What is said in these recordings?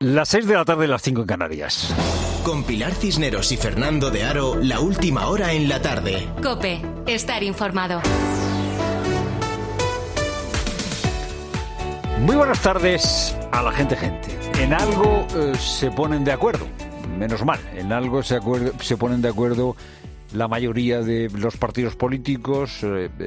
Las 6 de la tarde, las 5 en Canarias. Con Pilar Cisneros y Fernando de Aro, la última hora en la tarde. COPE, estar informado. Muy buenas tardes a la gente. En algo se ponen de acuerdo, menos mal, en algo se ponen de acuerdo la mayoría de los partidos políticos,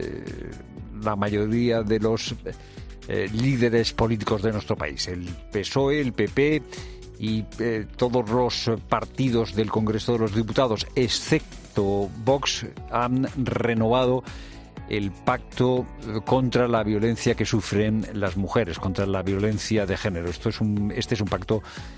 la mayoría de los líderes políticos de nuestro país, el PSOE, el PP y todos los partidos del Congreso de los Diputados, excepto Vox, han renovado el pacto contra la violencia que sufren las mujeres, contra la violencia de género. Este es un pacto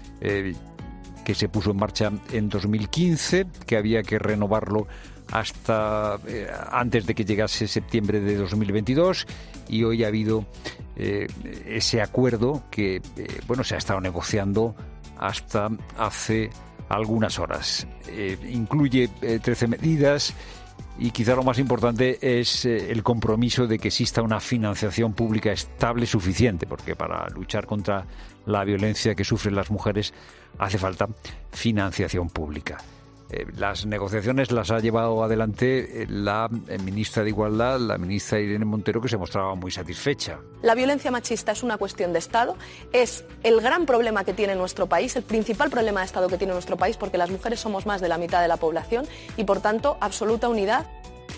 que se puso en marcha en 2015, que había que renovarlo hasta antes de que llegase septiembre de 2022, y hoy ha habido ese acuerdo que se ha estado negociando hasta hace algunas horas. Incluye 13 medidas y quizá lo más importante es el compromiso de que exista una financiación pública estable suficiente, porque para luchar contra la violencia que sufren las mujeres hace falta financiación pública. Las negociaciones las ha llevado adelante la ministra de Igualdad, la ministra Irene Montero, que se mostraba muy satisfecha. La violencia machista es una cuestión de Estado, es el gran problema que tiene nuestro país, el principal problema de Estado que tiene nuestro país, porque las mujeres somos más de la mitad de la población y, por tanto, absoluta unidad.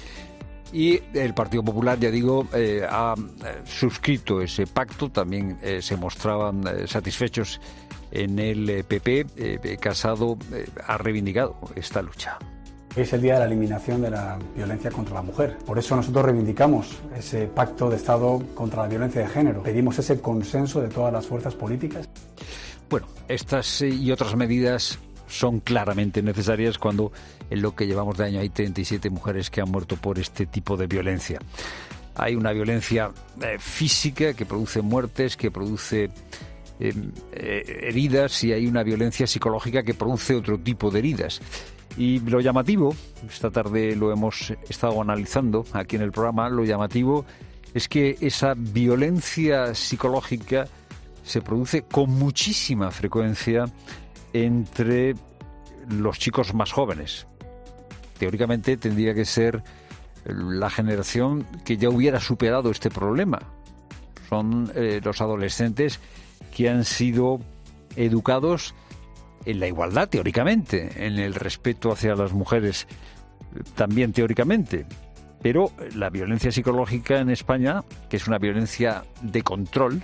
Y el Partido Popular, ya digo, ha suscrito ese pacto, también se mostraban satisfechos en el PP. Casado ha reivindicado esta lucha. Es el día de la eliminación de la violencia contra la mujer. Por eso nosotros reivindicamos ese pacto de Estado contra la violencia de género. Pedimos ese consenso de todas las fuerzas políticas. Bueno, estas y otras medidas son claramente necesarias cuando en lo que llevamos de año hay 37 mujeres que han muerto por este tipo de violencia. Hay una violencia física que produce muertes, que produce heridas, y hay una violencia psicológica que produce otro tipo de heridas. Y lo llamativo, esta tarde lo hemos estado analizando aquí en el programa, lo llamativo es que esa violencia psicológica se produce con muchísima frecuencia entre los chicos más jóvenes. Teóricamente tendría que ser la generación que ya hubiera superado este problema. Son los adolescentes que han sido educados en la igualdad, teóricamente, en el respeto hacia las mujeres, también teóricamente. Pero la violencia psicológica en España, que es una violencia de control,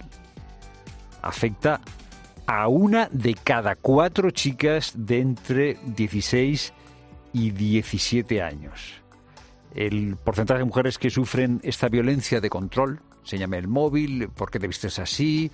afecta a 1 de cada 4 chicas de entre 16 y 17 años. El porcentaje de mujeres que sufren esta violencia de control, se llama el móvil, ¿por qué te vistes así?,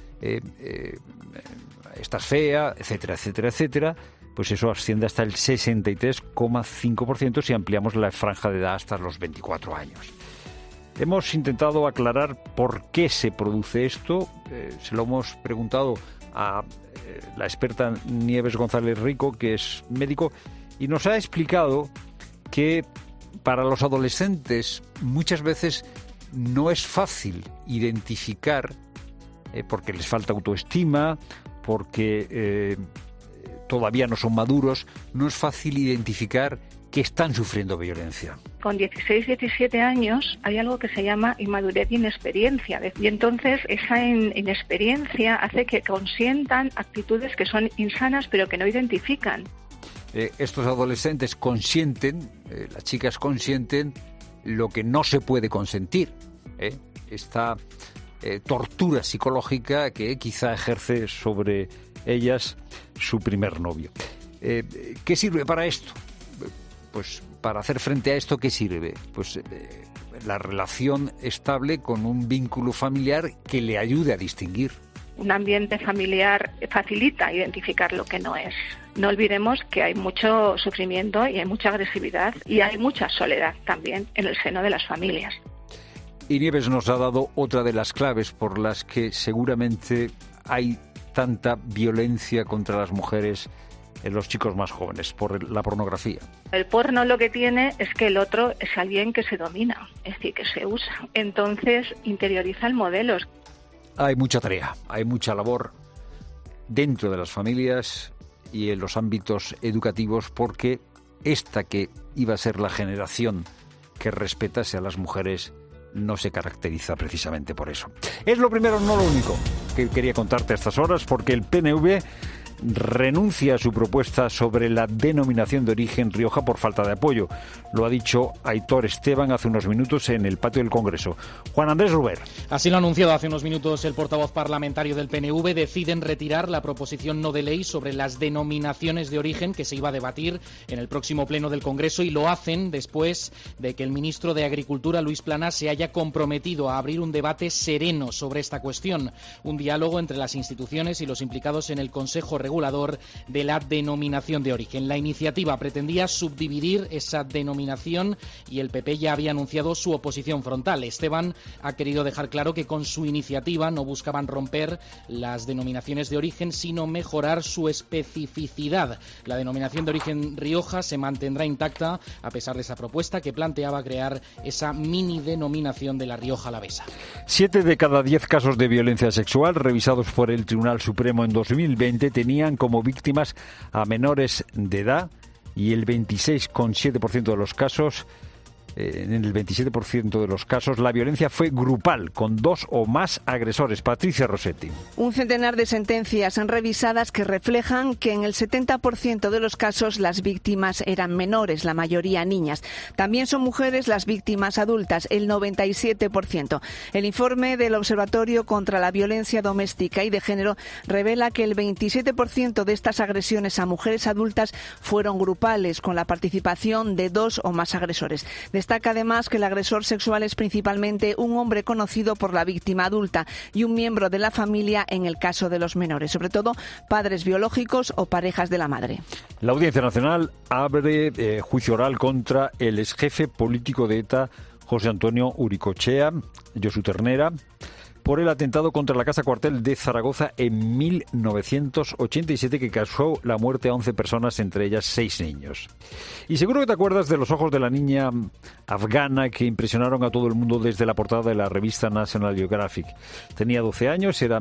estás fea, etcétera, etcétera, etcétera, pues eso asciende hasta el 63,5% si ampliamos la franja de edad hasta los 24 años. Hemos intentado aclarar por qué se produce esto. Se lo hemos preguntado a la experta Nieves González Rico, que es médico, y nos ha explicado que para los adolescentes muchas veces no es fácil identificar, porque les falta autoestima, porque todavía no son maduros, no es fácil identificar que están sufriendo violencia. Con 16, 17 años hay algo que se llama inmadurez y inexperiencia. Y entonces esa inexperiencia hace que consientan actitudes que son insanas pero que no identifican. Estos adolescentes consienten, las chicas consienten lo que no se puede consentir. Esta tortura psicológica que quizá ejerce sobre ellas su primer novio. ¿Qué sirve para esto? Pues para hacer frente a esto, ¿qué sirve? Pues la relación estable con un vínculo familiar que le ayude a distinguir. Un ambiente familiar facilita identificar lo que no es. No olvidemos que hay mucho sufrimiento y hay mucha agresividad y hay mucha soledad también en el seno de las familias. Y Nieves nos ha dado otra de las claves por las que seguramente hay tanta violencia contra las mujeres en los chicos más jóvenes, por la pornografía. El porno lo que tiene es que el otro es alguien que se domina, es decir, que se usa. Entonces interioriza el modelo. Hay mucha tarea, hay mucha labor. dentro de las familias y en los ámbitos educativos, porque esta que iba a ser la generación que respetase a las mujeres no se caracteriza precisamente por eso. Es lo primero, no lo único, que quería contarte a estas horas, porque el PNV renuncia a su propuesta sobre la denominación de origen Rioja por falta de apoyo. Lo ha dicho Aitor Esteban hace unos minutos en el patio del Congreso. Juan Andrés Ruber. Así lo ha anunciado hace unos minutos el portavoz parlamentario del PNV. Deciden retirar la proposición no de ley sobre las denominaciones de origen que se iba a debatir en el próximo pleno del Congreso, y lo hacen después de que el ministro de Agricultura, Luis Planas, se haya comprometido a abrir un debate sereno sobre esta cuestión, un diálogo entre las instituciones y los implicados en el Consejo Regulador de la denominación de origen. La iniciativa pretendía subdividir esa denominación y el PP ya había anunciado su oposición frontal. Esteban ha querido dejar claro que con su iniciativa no buscaban romper las denominaciones de origen, sino mejorar su especificidad. La denominación de origen Rioja se mantendrá intacta a pesar de esa propuesta que planteaba crear esa mini denominación de la Rioja Alavesa. 7 de cada 10 casos de violencia sexual revisados por el Tribunal Supremo en 2020 tenían como víctimas a menores de edad, y el 26,7% de los casos, en el 27% de los casos, la violencia fue grupal, con 2 o más agresores. Patricia Rossetti. Un centenar de sentencias revisadas que reflejan que en el 70% de los casos las víctimas eran menores, la mayoría niñas. También son mujeres las víctimas adultas, el 97%. El informe del Observatorio contra la Violencia Doméstica y de Género revela que el 27% de estas agresiones a mujeres adultas fueron grupales, con la participación de 2 o más agresores. Destaca además que el agresor sexual es principalmente un hombre conocido por la víctima adulta y un miembro de la familia en el caso de los menores, sobre todo padres biológicos o parejas de la madre. La Audiencia Nacional abre juicio oral contra el exjefe político de ETA, José Antonio Uricochea, Josu Ternera, por el atentado contra la Casa Cuartel de Zaragoza en 1987, que causó la muerte a 11 personas, entre ellas 6 niños. Y seguro que te acuerdas de los ojos de la niña afgana que impresionaron a todo el mundo desde la portada de la revista National Geographic. Tenía 12 años, era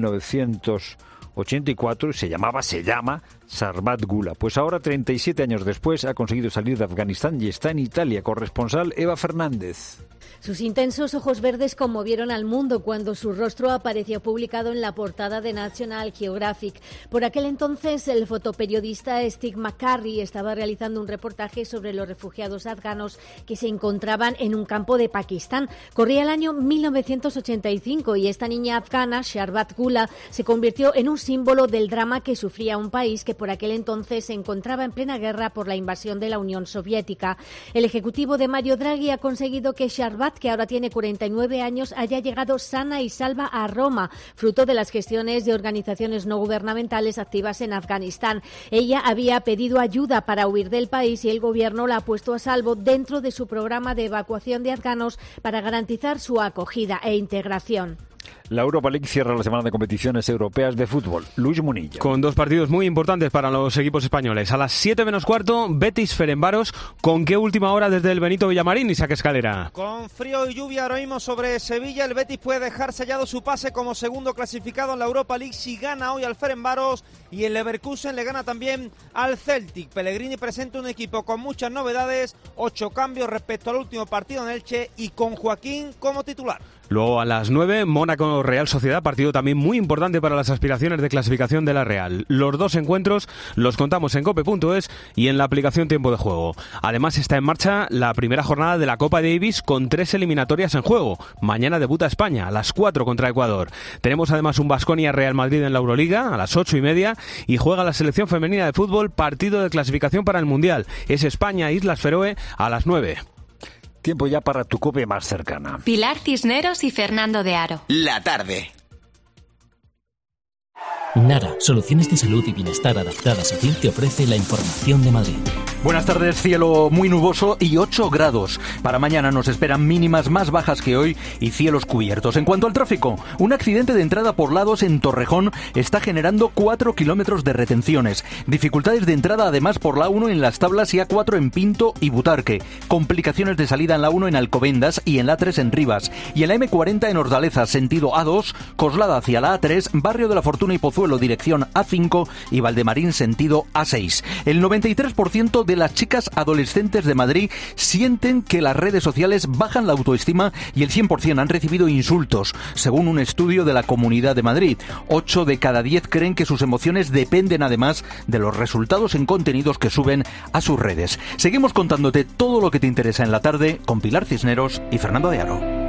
1984 y se llama Sarbat Gula. Pues ahora, 37 años después, ha conseguido salir de Afganistán y está en Italia. Corresponsal Eva Fernández. Sus intensos ojos verdes conmovieron al mundo cuando su rostro apareció publicado en la portada de National Geographic. Por aquel entonces, el fotoperiodista Steve McCurry estaba realizando un reportaje sobre los refugiados afganos que se encontraban en un campo de Pakistán. Corría el año 1985 y esta niña afgana, Sarbat Gula, se convirtió en un símbolo del drama que sufría un país que por aquel entonces se encontraba en plena guerra por la invasión de la Unión Soviética. El ejecutivo de Mario Draghi ha conseguido que Sarbat, que ahora tiene 49 años, haya llegado sana y salva a Roma, fruto de las gestiones de organizaciones no gubernamentales activas en Afganistán. Ella había pedido ayuda para huir del país y el gobierno la ha puesto a salvo dentro de su programa de evacuación de afganos para garantizar su acogida e integración. La Europa League cierra la semana de competiciones europeas de fútbol. Luis Munilla. Con 2 partidos muy importantes para los equipos españoles. A las 7 menos cuarto, Betis-Ferencváros. ¿Con qué última hora desde el Benito Villamarín, Isaac Escalera? Con frío y lluvia ahora mismo sobre Sevilla, el Betis puede dejar sellado su pase como segundo clasificado en la Europa League si gana hoy al Ferencváros, y el Leverkusen le gana también al Celtic. Pellegrini presenta un equipo con muchas novedades, 8 cambios respecto al último partido en Elche y con Joaquín como titular. Luego a las 9, Mónaco-Real Sociedad, partido también muy importante para las aspiraciones de clasificación de la Real. Los 2 encuentros los contamos en cope.es y en la aplicación Tiempo de Juego. Además está en marcha la primera jornada de la Copa Davis con 3 eliminatorias en juego. Mañana debuta España a las 4 contra Ecuador. Tenemos además un Baskonia-Real Madrid en la Euroliga a las 8:30 y juega la selección femenina de fútbol, partido de clasificación para el Mundial. Es España-Islas Feroe a las 9. Tiempo ya para tu COPE más cercana. Pilar Cisneros y Fernando de Aro. La tarde. Nara, soluciones de salud y bienestar adaptadas a ti, te ofrece la información de Madrid. Buenas tardes, cielo muy nuboso y 8 grados. Para mañana nos esperan mínimas más bajas que hoy y cielos cubiertos. En cuanto al tráfico, un accidente de entrada por lados en Torrejón está generando 4 kilómetros de retenciones. Dificultades de entrada además por la 1 en Las Tablas y A4 en Pinto y Butarque. Complicaciones de salida en la 1 en Alcobendas y en la 3 en Rivas. Y en la M40 en Ordaleza, sentido A2, Coslada hacia la A3, Barrio de la Fortuna y Pozuelo Pozuelo dirección A5 y Valdemarín sentido A6. El 93% de las chicas adolescentes de Madrid sienten que las redes sociales bajan la autoestima y el 100% han recibido insultos, según un estudio de la Comunidad de Madrid. 8 de cada 10 creen que sus emociones dependen además de los resultados en contenidos que suben a sus redes. Seguimos contándote todo lo que te interesa en la tarde con Pilar Cisneros y Fernando de Aro.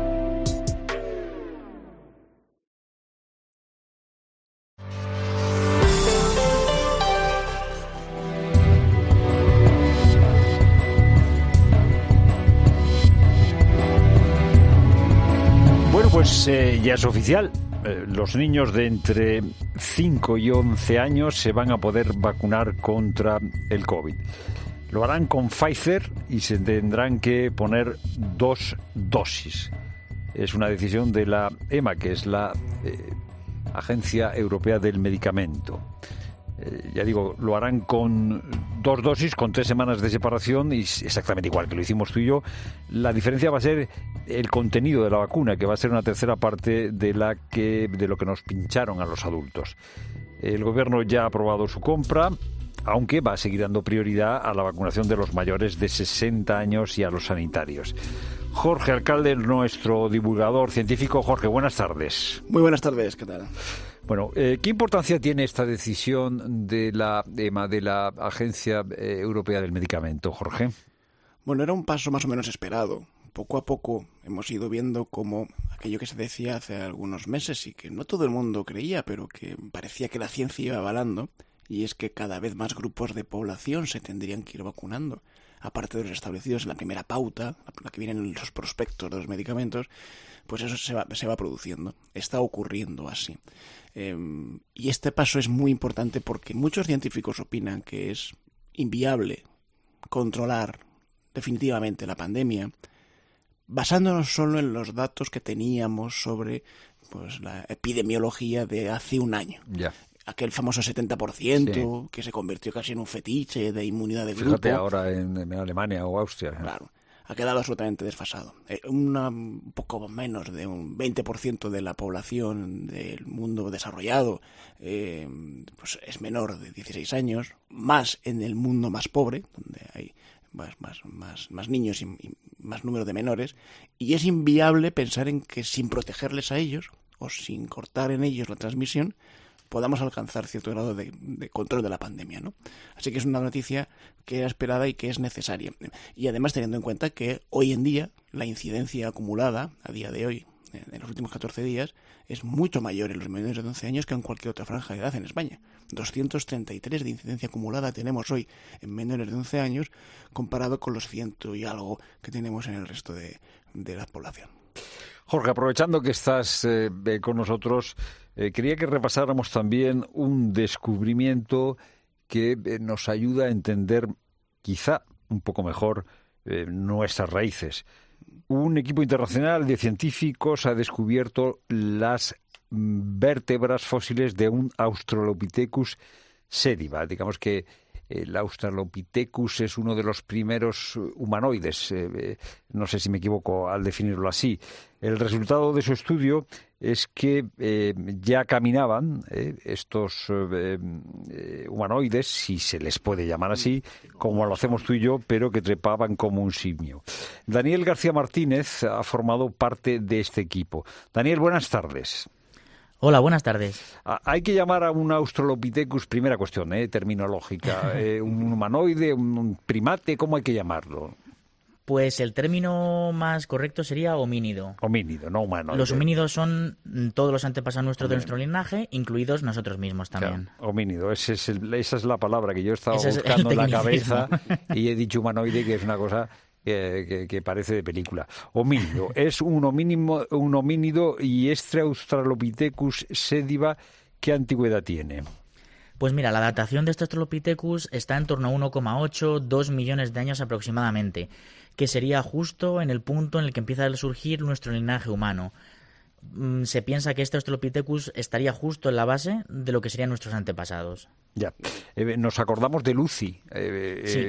Pues ya es oficial, los niños de entre 5 y 11 años se van a poder vacunar contra el COVID. Lo harán con Pfizer y se tendrán que poner 2 dosis. Es una decisión de la EMA, que es la Agencia Europea del Medicamento. Ya digo, lo harán con 2 dosis, con 3 semanas de separación, y exactamente igual que lo hicimos tú y yo. La diferencia va a ser el contenido de la vacuna, que va a ser una tercera parte de lo que nos pincharon a los adultos. El gobierno ya ha aprobado su compra, aunque va a seguir dando prioridad a la vacunación de los mayores de 60 años y a los sanitarios. Jorge Alcalde, nuestro divulgador científico. Jorge, buenas tardes. Muy buenas tardes, ¿qué tal? Bueno, ¿qué importancia tiene esta decisión de la EMA, de la Agencia Europea del Medicamento, Jorge? Bueno, era un paso más o menos esperado. Poco a poco hemos ido viendo cómo aquello que se decía hace algunos meses y que no todo el mundo creía, pero que parecía que la ciencia iba avalando, y es que cada vez más grupos de población se tendrían que ir vacunando. Aparte de los establecidos en la primera pauta, la que vienen en los prospectos de los medicamentos, pues eso se va produciendo. Está ocurriendo así. Y este paso es muy importante porque muchos científicos opinan que es inviable controlar definitivamente la pandemia basándonos solo en los datos que teníamos sobre pues la epidemiología de hace un año. Ya. Aquel famoso 70% sí, que se convirtió casi en un fetiche de inmunidad de grupo. Fíjate ahora en Alemania o Austria. Claro, ha quedado absolutamente desfasado. Un poco menos de un 20% de la población del mundo desarrollado pues es menor de 16 años, más en el mundo más pobre, donde hay más niños y más número de menores, y es inviable pensar en que sin protegerles a ellos o sin cortar en ellos la transmisión podamos alcanzar cierto grado de control de la pandemia, ¿no? Así que es una noticia que era esperada y que es necesaria. Y además teniendo en cuenta que hoy en día la incidencia acumulada, a día de hoy, en los últimos 14 días, es mucho mayor en los menores de 11 años que en cualquier otra franja de edad en España. 233 de incidencia acumulada tenemos hoy en menores de 11 años comparado con los 100 y algo que tenemos en el resto de la población. Jorge, aprovechando que estás con nosotros, quería que repasáramos también un descubrimiento que nos ayuda a entender quizá un poco mejor nuestras raíces. Un equipo internacional de científicos ha descubierto las vértebras fósiles de un Australopithecus sediba. Digamos que el Australopithecus es uno de los primeros humanoides, no sé si me equivoco al definirlo así. El resultado de su estudio es que ya caminaban estos humanoides, si se les puede llamar así, como lo hacemos tú y yo, pero que trepaban como un simio. Daniel García Martínez ha formado parte de este equipo. Daniel, buenas tardes. Hola, buenas tardes. Hay que llamar a un Australopithecus, primera cuestión, terminológica, un humanoide, un primate, ¿cómo hay que llamarlo? Pues el término más correcto sería homínido. Homínido, no humanoide. Los homínidos son todos los antepasados nuestros de nuestro linaje, incluidos nosotros mismos también. Claro, homínido, esa es la palabra que yo estaba buscando en la cabeza y he dicho humanoide, que es una cosa que parece de película. Homínido, es un homínido y este Australopithecus sediba, ¿qué antigüedad tiene? Pues mira, la datación de este Australopithecus está en torno a 1,8-2 millones de años aproximadamente, que sería justo en el punto en el que empieza a surgir nuestro linaje humano. Se piensa que este Australopithecus estaría justo en la base de lo que serían nuestros antepasados. Ya. Nos acordamos de Lucy. Sí.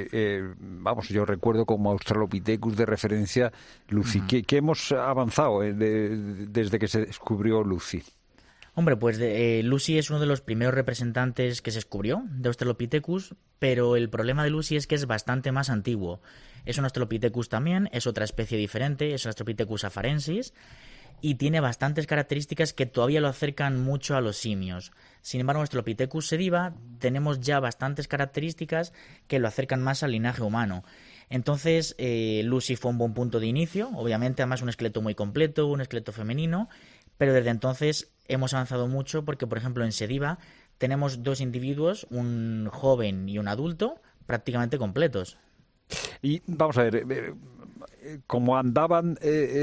Yo recuerdo como Australopithecus de referencia Lucy. ¿Qué hemos avanzado desde que se descubrió Lucy? Hombre, pues Lucy es uno de los primeros representantes que se descubrió de Australopithecus, pero el problema de Lucy es que es bastante más antiguo. Es un Australopithecus también, es otra especie diferente, es Australopithecus afarensis, y tiene bastantes características que todavía lo acercan mucho a los simios. Sin embargo, en Australopithecus sediva tenemos ya bastantes características que lo acercan más al linaje humano. Entonces, Lucy fue un buen punto de inicio, obviamente, además un esqueleto muy completo, un esqueleto femenino, pero desde entonces hemos avanzado mucho porque, por ejemplo, en sediva tenemos 2 individuos, un joven y un adulto, prácticamente completos. Y vamos a ver, como andaban,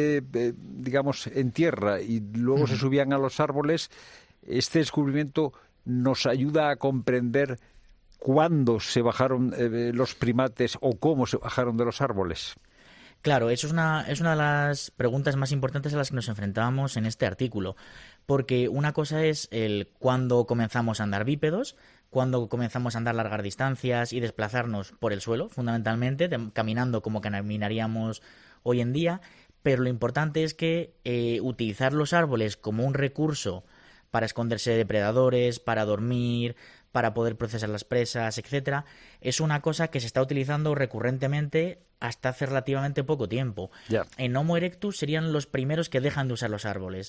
digamos, en tierra y luego se subían a los árboles, este descubrimiento nos ayuda a comprender cuándo se bajaron los primates o cómo se bajaron de los árboles. Claro, eso es una de las preguntas más importantes a las que nos enfrentábamos en este artículo, porque una cosa es el cuándo comenzamos a andar bípedos, cuándo comenzamos a andar largas distancias y desplazarnos por el suelo, fundamentalmente, caminando como caminaríamos hoy en día, pero lo importante es que utilizar los árboles como un recurso para esconderse de depredadores, para dormir, para poder procesar las presas, etcétera, es una cosa que se está utilizando recurrentemente hasta hace relativamente poco tiempo. Yeah. En Homo erectus serían los primeros que dejan de usar los árboles,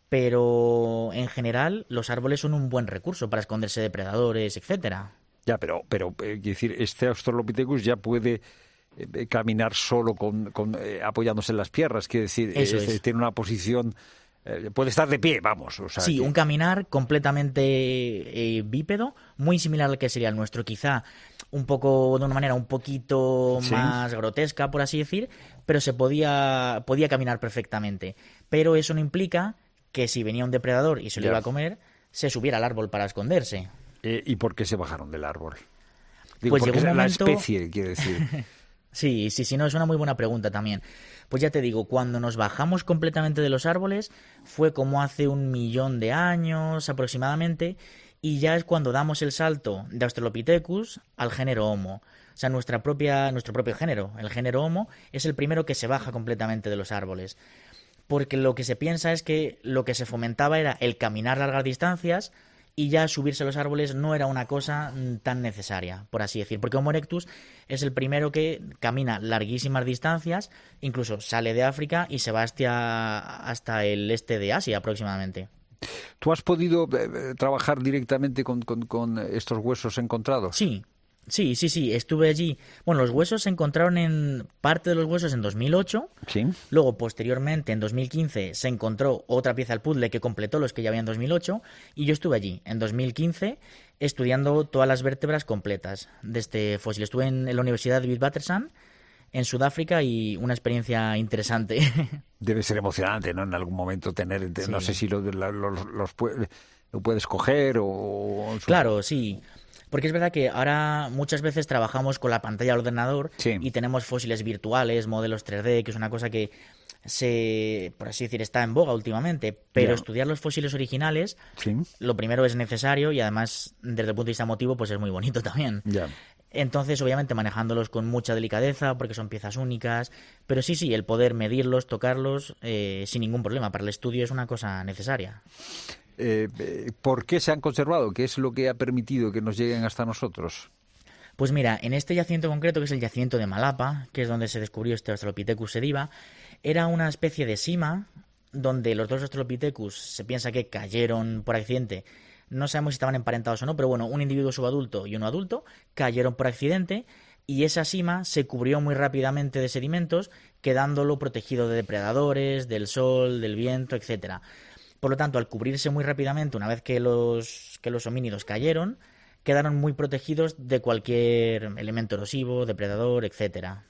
pero en general los árboles son un buen recurso para esconderse de depredadores, etcétera. Ya, pero quiero decir, este Australopithecus ya puede caminar solo apoyándose en las piernas, quiere decir, tiene una posición... puede estar de pie, vamos. O sea, un caminar completamente bípedo, muy similar al que sería el nuestro, quizá un poco de una manera un poquito más grotesca, por así decir, pero se podía caminar perfectamente. Pero eso no implica que si venía un depredador y se lo iba a comer, se subiera al árbol para esconderse. ¿Y por qué se bajaron del árbol? Digo, Pues llegó un momento... La especie, quiere decir... Sí, no, es una muy buena pregunta también. Pues ya te digo, cuando nos bajamos completamente de los árboles fue como hace 1 millón de años aproximadamente, y ya es cuando damos el salto de Australopithecus al género Homo. O sea, nuestro propio género, el género Homo, es el primero que se baja completamente de los árboles. Porque lo que se piensa es que lo que se fomentaba era el caminar largas distancias, y ya subirse a los árboles no era una cosa tan necesaria, por así decir. Porque Homo erectus es el primero que camina larguísimas distancias, incluso sale de África y se va hasta el este de Asia aproximadamente. ¿Tú has podido trabajar directamente con estos huesos encontrados? Sí, estuve allí. Bueno, los huesos se encontraron parte de los huesos en 2008. Sí. Luego, posteriormente, en 2015, se encontró otra pieza del puzzle que completó los que ya había en 2008. Y yo estuve allí, en 2015, estudiando todas las vértebras completas de este fósil. Estuve en la Universidad de Witwatersrand, en Sudáfrica, y una experiencia interesante. Debe ser emocionante, ¿no? En algún momento tener, no sé si lo puedes coger o... Claro, sí. Porque es verdad que ahora muchas veces trabajamos con la pantalla del ordenador y tenemos fósiles virtuales, modelos 3D, que es una cosa que por así decir, está en boga últimamente. Pero estudiar los fósiles originales, lo primero es necesario, y además, desde el punto de vista emotivo, pues es muy bonito también. Entonces, obviamente, manejándolos con mucha delicadeza, porque son piezas únicas. Pero sí, el poder medirlos, tocarlos, sin ningún problema. Para el estudio es una cosa necesaria. ¿Por qué se han conservado? ¿Qué es lo que ha permitido que nos lleguen hasta nosotros? Pues mira, en este yacimiento concreto, que es el yacimiento de Malapa, que es donde se descubrió este Australopithecus sediva, era una especie de sima donde los 2 Australopithecus se piensa que cayeron por accidente. No sabemos si estaban emparentados o no, pero bueno, un individuo subadulto y uno adulto cayeron por accidente, y esa sima se cubrió muy rápidamente de sedimentos, quedándolo protegido de depredadores, del sol, del viento, etcétera. Por lo tanto, al cubrirse muy rápidamente, una vez que los homínidos cayeron, quedaron muy protegidos de cualquier elemento erosivo, depredador, etcétera.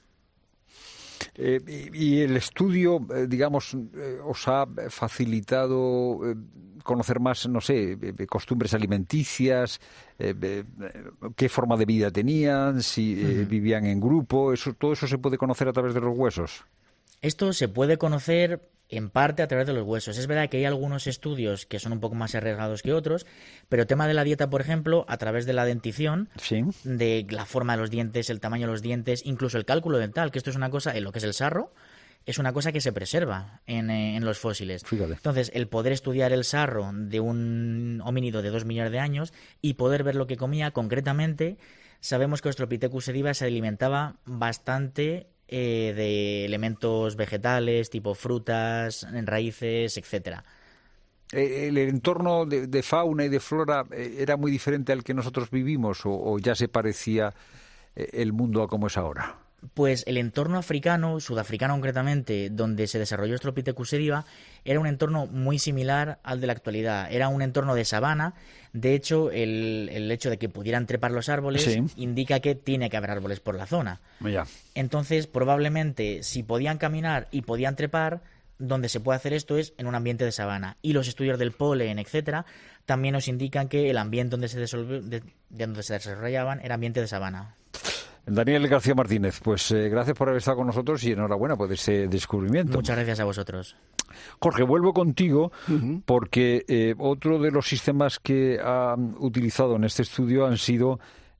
Y el estudio, digamos, os ha facilitado conocer más, no sé, costumbres alimenticias, qué forma de vida tenían, si vivían en grupo, todo eso se puede conocer a través de los huesos. Esto se puede conocer en parte a través de los huesos. Es verdad que hay algunos estudios que son un poco más arriesgados que otros, pero el tema de la dieta, por ejemplo, a través de la dentición, de la forma de los dientes, el tamaño de los dientes, incluso el cálculo dental, que esto es una cosa en lo que es el sarro, es una cosa que se preserva en los fósiles. Fíjate. Entonces, el poder estudiar el sarro de un homínido de 2 millones de años y poder ver lo que comía concretamente, sabemos que Australopithecus sediba se alimentaba bastante de elementos vegetales, tipo frutas, raíces, etcétera. ¿El entorno de fauna y de flora era muy diferente al que nosotros vivimos o ya se parecía el mundo a como es ahora? Pues el entorno africano, sudafricano concretamente, donde se desarrolló Australopithecus sediba, era un entorno muy similar al de la actualidad. Era un entorno de sabana. De hecho, el hecho de que pudieran trepar los árboles indica que tiene que haber árboles por la zona. Ya. Entonces, probablemente, si podían caminar y podían trepar, donde se puede hacer esto es en un ambiente de sabana. Y los estudios del polen, etcétera, también nos indican que el ambiente donde se desarrollaban era ambiente de sabana. Daniel García Martínez, pues gracias por haber estado con nosotros y enhorabuena por ese descubrimiento. Muchas gracias a vosotros. Jorge, vuelvo contigo porque otro de los sistemas que han utilizado en este estudio han sido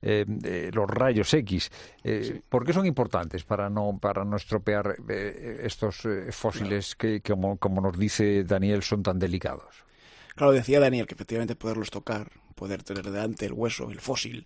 los rayos X. ¿Por qué son importantes para no estropear estos fósiles que, como nos dice Daniel, son tan delicados? Claro, decía Daniel que efectivamente poderlos tocar, poder tener delante el hueso, el fósil,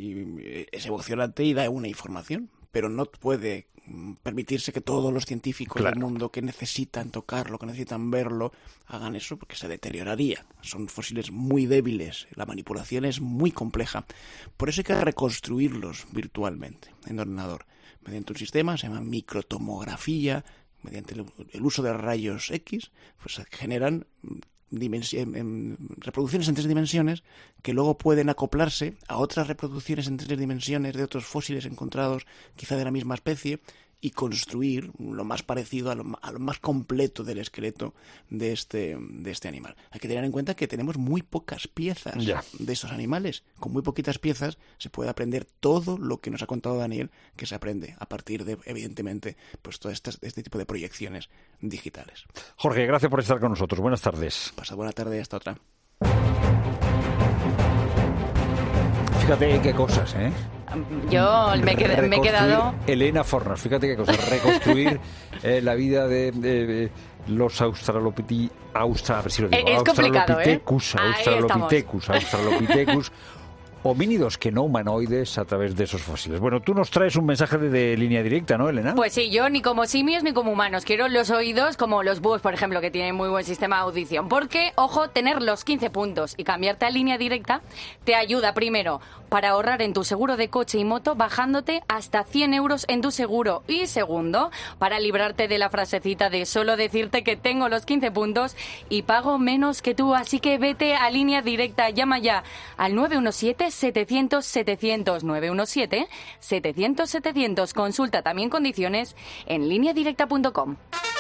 es emocionante y da una información, pero no puede permitirse que todos los científicos del mundo que necesitan tocarlo, que necesitan verlo, hagan eso porque se deterioraría. Son fósiles muy débiles, la manipulación es muy compleja. Por eso hay que reconstruirlos virtualmente en ordenador, mediante un sistema, se llama microtomografía, mediante el uso de rayos X, pues se generan reproducciones en 3 dimensiones que luego pueden acoplarse a otras reproducciones en 3 dimensiones de otros fósiles encontrados quizá de la misma especie y construir lo más parecido a lo más completo del esqueleto de este animal. Hay que tener en cuenta que tenemos muy pocas piezas de estos animales. Con muy poquitas piezas se puede aprender todo lo que nos ha contado Daniel, que se aprende a partir de, evidentemente, pues todo este tipo de proyecciones digitales. Jorge, gracias por estar con nosotros. Buenas tardes. Pasa buena tarde y hasta otra. Fíjate qué cosas, ¿eh? Yo me he quedado... Elena Fornas, fíjate qué cosa, reconstruir la vida de los Australopithecus, homínidos que no humanoides a través de esos fósiles. Bueno, tú nos traes un mensaje de línea directa, ¿no, Elena? Pues sí, yo ni como simios ni como humanos. Quiero los oídos como los búhos, por ejemplo, que tienen muy buen sistema de audición. Porque, ojo, tener los 15 puntos y cambiarte a línea directa te ayuda, primero, para ahorrar en tu seguro de coche y moto, bajándote hasta 100 euros en tu seguro. Y segundo, para librarte de la frasecita de solo decirte que tengo los 15 puntos y pago menos que tú. Así que vete a línea directa, llama ya al 917-700-700, 917-700-700. Consulta también condiciones en lineadirecta.com.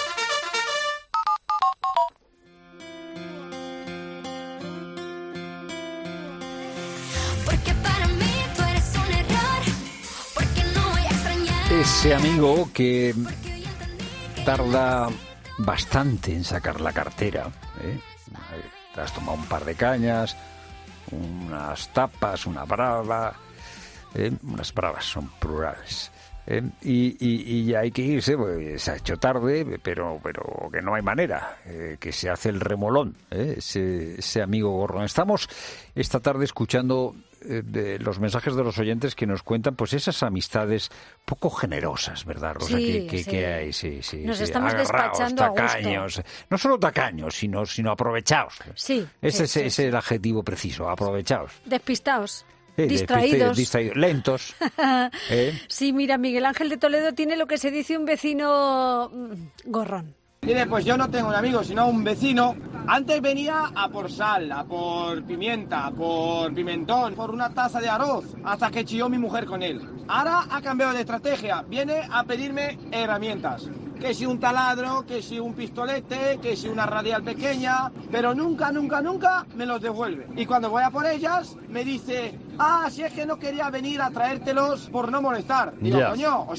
Ese amigo que tarda bastante en sacar la cartera, te has tomado un par de cañas, unas tapas, una brava, unas bravas son plurales, y ya hay que irse, pues se ha hecho tarde, pero que no hay manera, que se hace el remolón, ese amigo gorrón. Estamos esta tarde escuchando de los mensajes de los oyentes que nos cuentan pues esas amistades poco generosas, ¿verdad, Rosa? Sí, que hay, nos estamos despachando tacaños, a gusto. No solo tacaños, sino aprovechados. Sí. Ese es el adjetivo preciso, aprovechados. Despistados. Distraídos. Lentos. Sí, mira, Miguel Ángel de Toledo tiene lo que se dice un vecino gorrón. Mire, pues yo no tengo un amigo, sino un vecino. Antes venía a por sal, a por pimienta, a por pimentón, por una taza de arroz, hasta que chilló mi mujer con él. Ahora ha cambiado de estrategia, viene a pedirme herramientas. Que si un taladro, que si un pistolete, que si una radial pequeña, pero nunca me los devuelve. Y cuando voy a por ellas, me dice, si es que no quería venir a traértelos por no molestar. Digo, coño, o sea,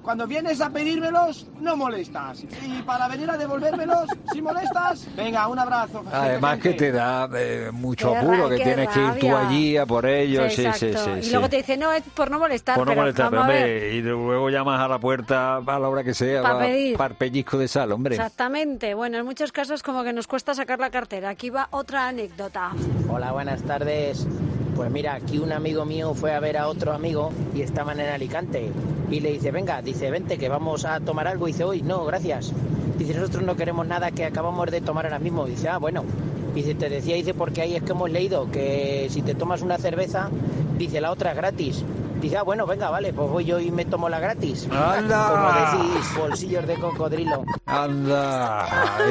Cuando vienes a pedírmelos, no molestas. Y para venir a devolvérmelos, si molestas, venga, un abrazo. Además que te da mucho Qué apuro, que qué tienes que ir tú rabia. allí a por ellos. Sí, Y luego te dice, no, es por no molestar. Por no pero molestar, vamos pero, a hombre, ver. y luego llamas a la puerta a la hora que sea Pa' pedir. para pellizco de sal, hombre. Exactamente. Bueno, en muchos casos como que nos cuesta sacar la cartera. Aquí va otra anécdota. Hola, buenas tardes. Pues mira, aquí un amigo mío fue a ver a otro amigo y estaban en Alicante. Y le dice, venga, dice, vente, que vamos a tomar algo. Y dice, uy, no, gracias. Dice, nosotros no queremos nada, que acabamos de tomar ahora mismo. Dice, ah, bueno. Dice, te decía, dice, porque ahí es que hemos leído que si te tomas una cerveza, dice, la otra es gratis. Dice, ah, bueno, venga, vale, pues voy yo y me tomo la gratis. ¡Anda! Como decís, bolsillos de cocodrilo. Anda,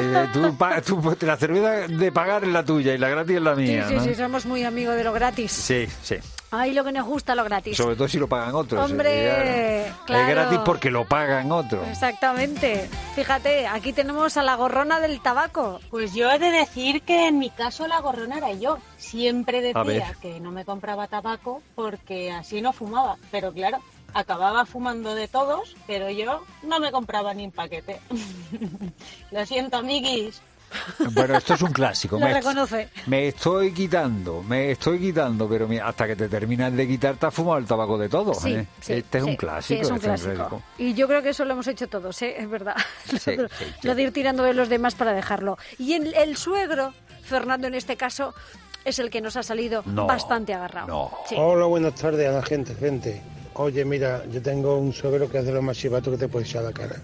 tú, la cerveza de pagar es la tuya y la gratis es la mía, Sí, ¿no? sí, somos muy amigos de lo gratis. Sí, sí. Ay, lo que nos gusta, lo gratis. Sobre todo si lo pagan otros. Hombre, claro. Es gratis porque lo pagan otros. Exactamente. Fíjate, aquí tenemos a la gorrona del tabaco. Pues yo he de decir que en mi caso la gorrona era yo. Siempre A ver. decía que no me compraba tabaco porque así no fumaba. Pero claro, acababa fumando de todos, pero yo no me compraba ni un paquete. Lo siento, amiguis. Bueno, esto es un clásico. Lo reconoce. Me estoy quitando, pero mira, hasta que te terminas de quitar te has fumado el tabaco de todo. Sí, ¿eh? sí, Este es sí, un clásico. sí, es un este clásico. Y yo creo que eso lo hemos hecho todos, ¿eh? Es verdad. Sí, Lo de ir tirando de los demás para dejarlo. Y el suegro, Fernando en este caso, es el que nos ha salido bastante agarrado. Sí. Hola, buenas tardes a la gente. Oye, mira, yo tengo un suegro que es de los más chivatos que te puede echar a la cara.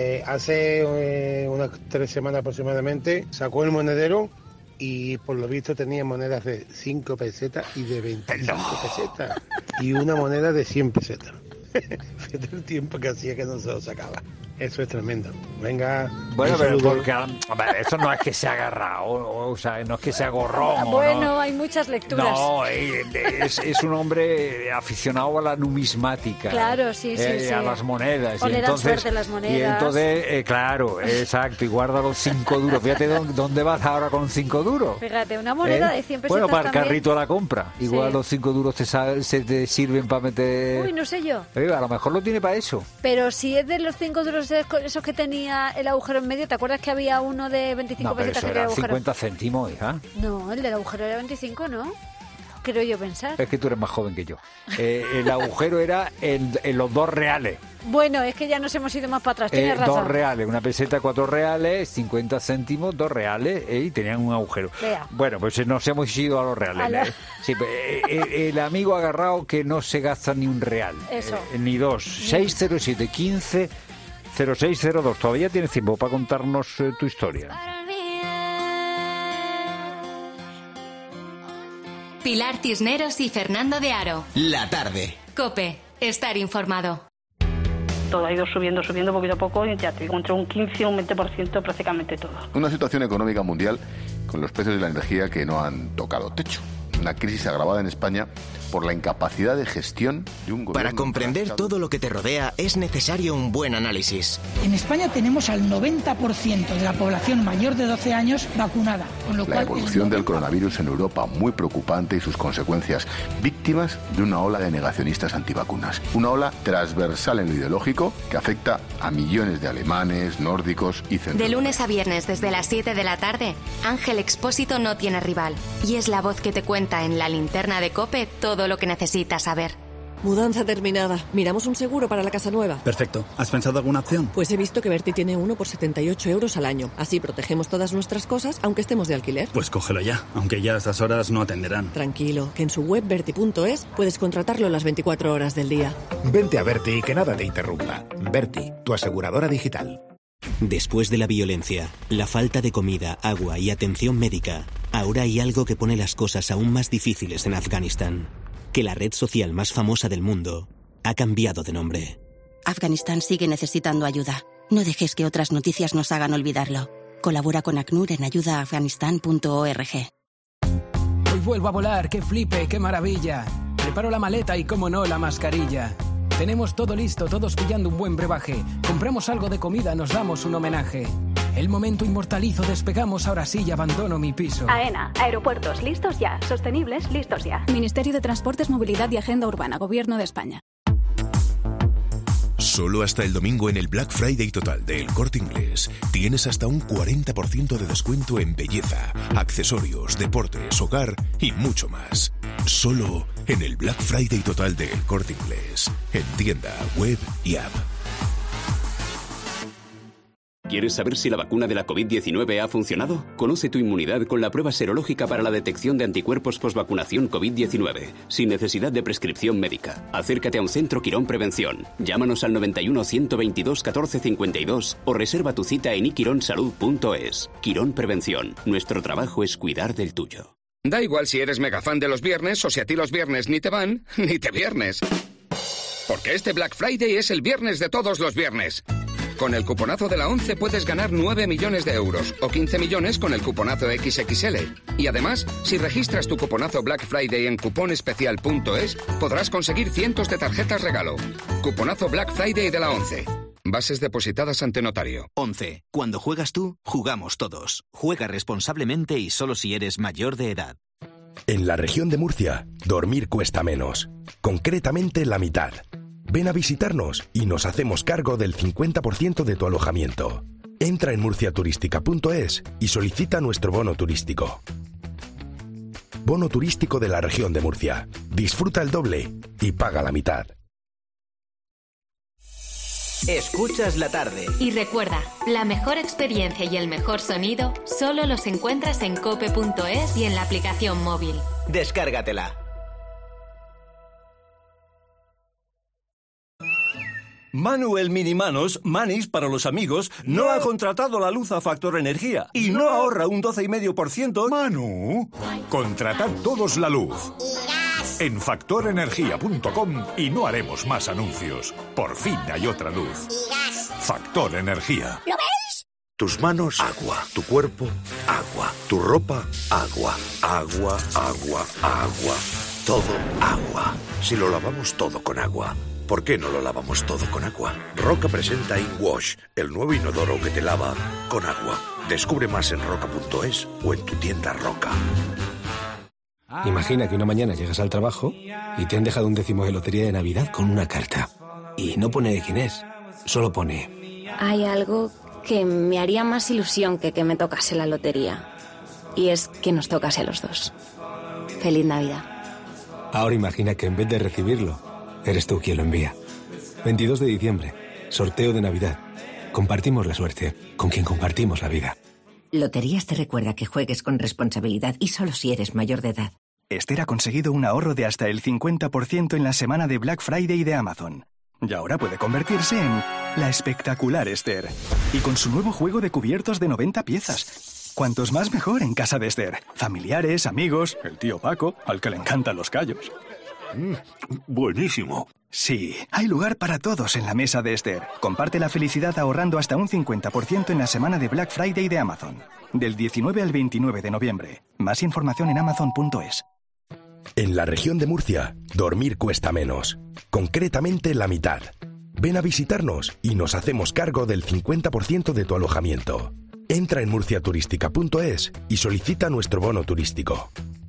Hace unas 3 semanas aproximadamente sacó el monedero y por lo visto tenía monedas de 5 pesetas y de 25 pesetas y una moneda de 100 pesetas. Fíjate el tiempo que hacía que no se lo sacaba. Eso es tremendo. Venga. Bueno, un pero saludo. porque esto no es que sea agarrado, o sea, no es que sea gorrón. Bueno, ¿no? hay muchas lecturas. No, es un hombre aficionado a la numismática. Claro, sí. A las monedas. O y le dan entonces, suerte las monedas. Y entonces, claro, exacto, y guarda los 5 duros. Fíjate dónde vas ahora con 5 duros. Fíjate, una moneda de 100 pesetas Bueno, para el también. carrito a la compra. Igual Sí. los 5 duros se te sirven para meter... Uy, no sé yo. A lo mejor lo tiene para eso. Pero si es de los 5 duros esos que tenía el agujero en medio, ¿te acuerdas que había uno de 25 No, pero pesetas eso que tenía eran agujero? 50 céntimos, hija. No, el del agujero era 25, ¿no? Creo yo pensar. Es que tú eres más joven que yo. El agujero era en los 2 reales. Bueno, es que ya nos hemos ido más para atrás, tienes razón. 2 reales, una peseta, 4 reales, 50 céntimos, 2 reales, y tenían un agujero. Vea. Bueno, pues nos hemos ido a los reales. Ala. Sí, el amigo agarrado que no se gasta ni un real. Eso. Ni 2. 607 15 0602. Todavía tienes tiempo para contarnos tu historia. Pilar Cisneros y Fernando de Aro. La tarde. COPE. Estar informado. Todo ha ido subiendo poquito a poco y ya te digo, entre un 15 y un 20% prácticamente todo. Una situación económica mundial con los precios de la energía que no han tocado techo. Una crisis agravada en España por la incapacidad de gestión de un gobierno. Para comprender todo lo que te rodea es necesario un buen análisis. En España tenemos al 90% de la población mayor de 12 años vacunada, con lo La cual evolución del coronavirus en Europa muy preocupante y sus consecuencias, víctimas de una ola de negacionistas antivacunas. Una ola transversal en lo ideológico que afecta a millones de alemanes, nórdicos y De centroeuropeos. lunes a viernes desde las 7 de la tarde, Ángel Expósito no tiene rival. Y es la voz que te cuenta en la linterna de COPE todo lo que necesitas saber. Mudanza terminada. ¿Miramos un seguro para la casa nueva? Perfecto. ¿Has pensado alguna opción? Pues he visto que Berti tiene uno por 78 euros al año. Así protegemos todas nuestras cosas, aunque estemos de alquiler. Pues cógelo ya, aunque ya a estas horas no atenderán. Tranquilo, que en su web berti.es puedes contratarlo las 24 horas del día. Vente a Berti y que nada te interrumpa. Berti, tu aseguradora digital. Después de la violencia, la falta de comida, agua y atención médica, ahora hay algo que pone las cosas aún más difíciles en Afganistán. Que la red social más famosa del mundo ha cambiado de nombre. Afganistán sigue necesitando ayuda. No dejes que otras noticias nos hagan olvidarlo. Colabora con ACNUR en ayudaafganistán.org. Hoy vuelvo a volar, qué flipe, qué maravilla. Preparo la maleta y, como no, la mascarilla. Tenemos todo listo, todos pillando un buen brebaje. Compramos algo de comida, nos damos un homenaje. El momento inmortalizo, despegamos, ahora sí y abandono mi piso. AENA, aeropuertos listos ya, sostenibles listos ya. Ministerio de Transportes, Movilidad y Agenda Urbana, Gobierno de España. Solo hasta el domingo en el Black Friday total de El Corte Inglés tienes hasta un 40% de descuento en belleza, accesorios, deportes, hogar y mucho más. Solo en el Black Friday total de El Corte Inglés, en tienda, web y app. ¿Quieres saber si la vacuna de la COVID-19 ha funcionado? Conoce tu inmunidad con la prueba serológica para la detección de anticuerpos posvacunación COVID-19, sin necesidad de prescripción médica. Acércate a un centro Quirón Prevención. Llámanos al 91 122 14 52 o reserva tu cita en iquironsalud.es. Quirón Prevención. Nuestro trabajo es cuidar del tuyo. Da igual si eres mega fan de los viernes o si a ti los viernes ni te van, ni te viernes. Porque este Black Friday es el viernes de todos los viernes. Con el cuponazo de la 11 puedes ganar 9 millones de euros o 15 millones con el cuponazo XXL. Y además, si registras tu cuponazo Black Friday en cuponespecial.es, podrás conseguir cientos de tarjetas regalo. Cuponazo Black Friday de la 11. Bases depositadas ante notario. 11. Cuando juegas tú, jugamos todos. Juega responsablemente y solo si eres mayor de edad. En la región de Murcia, dormir cuesta menos. Concretamente la mitad. Ven a visitarnos y nos hacemos cargo del 50% de tu alojamiento. Entra en murciaturística.es y solicita nuestro bono turístico. Bono turístico de la región de Murcia. Disfruta el doble y paga la mitad. Escuchas la tarde. Y recuerda, la mejor experiencia y el mejor sonido solo los encuentras en cope.es y en la aplicación móvil. Descárgatela. Manu el Minimanos, Manis para los amigos, no ha contratado la luz a Factor Energía y no ahorra un 12,5%. Manu, contratad todos la luz en factorenergia.com y no haremos más anuncios. Por fin hay otra luz. Factor Energía. ¿Lo ves? Tus manos, agua. Tu cuerpo, agua. Tu ropa, agua. Agua, agua, agua. Todo agua. Si lo lavamos todo con agua, ¿por qué no lo lavamos todo con agua? Roca presenta InWash, el nuevo inodoro que te lava con agua. Descubre más en roca.es o en tu tienda Roca. Imagina que una mañana llegas al trabajo y te han dejado un décimo de lotería de Navidad con una carta. Y no pone de quién es, solo pone... Hay algo que me haría más ilusión que me tocase la lotería. Y es que nos tocase a los dos. Feliz Navidad. Ahora imagina que en vez de recibirlo, eres tú quien lo envía. 22 de diciembre, sorteo de Navidad. Compartimos la suerte con quien compartimos la vida. Loterías te recuerda que juegues con responsabilidad y solo si eres mayor de edad. Esther ha conseguido un ahorro de hasta el 50% en la semana de Black Friday de Amazon. Y ahora puede convertirse en la espectacular Esther. Y con su nuevo juego de cubiertos de 90 piezas. Cuantos más mejor en casa de Esther. Familiares, amigos, el tío Paco, al que le encantan los callos. Buenísimo. Sí, hay lugar para todos en la mesa de Esther. Comparte la felicidad ahorrando hasta un 50% en la semana de Black Friday de Amazon. Del 19 al 29 de noviembre. Más información en amazon.es. En la región de Murcia, dormir cuesta menos. Concretamente la mitad. Ven a visitarnos y nos hacemos cargo del 50% de tu alojamiento. Entra en murciaturística.es y solicita nuestro bono turístico.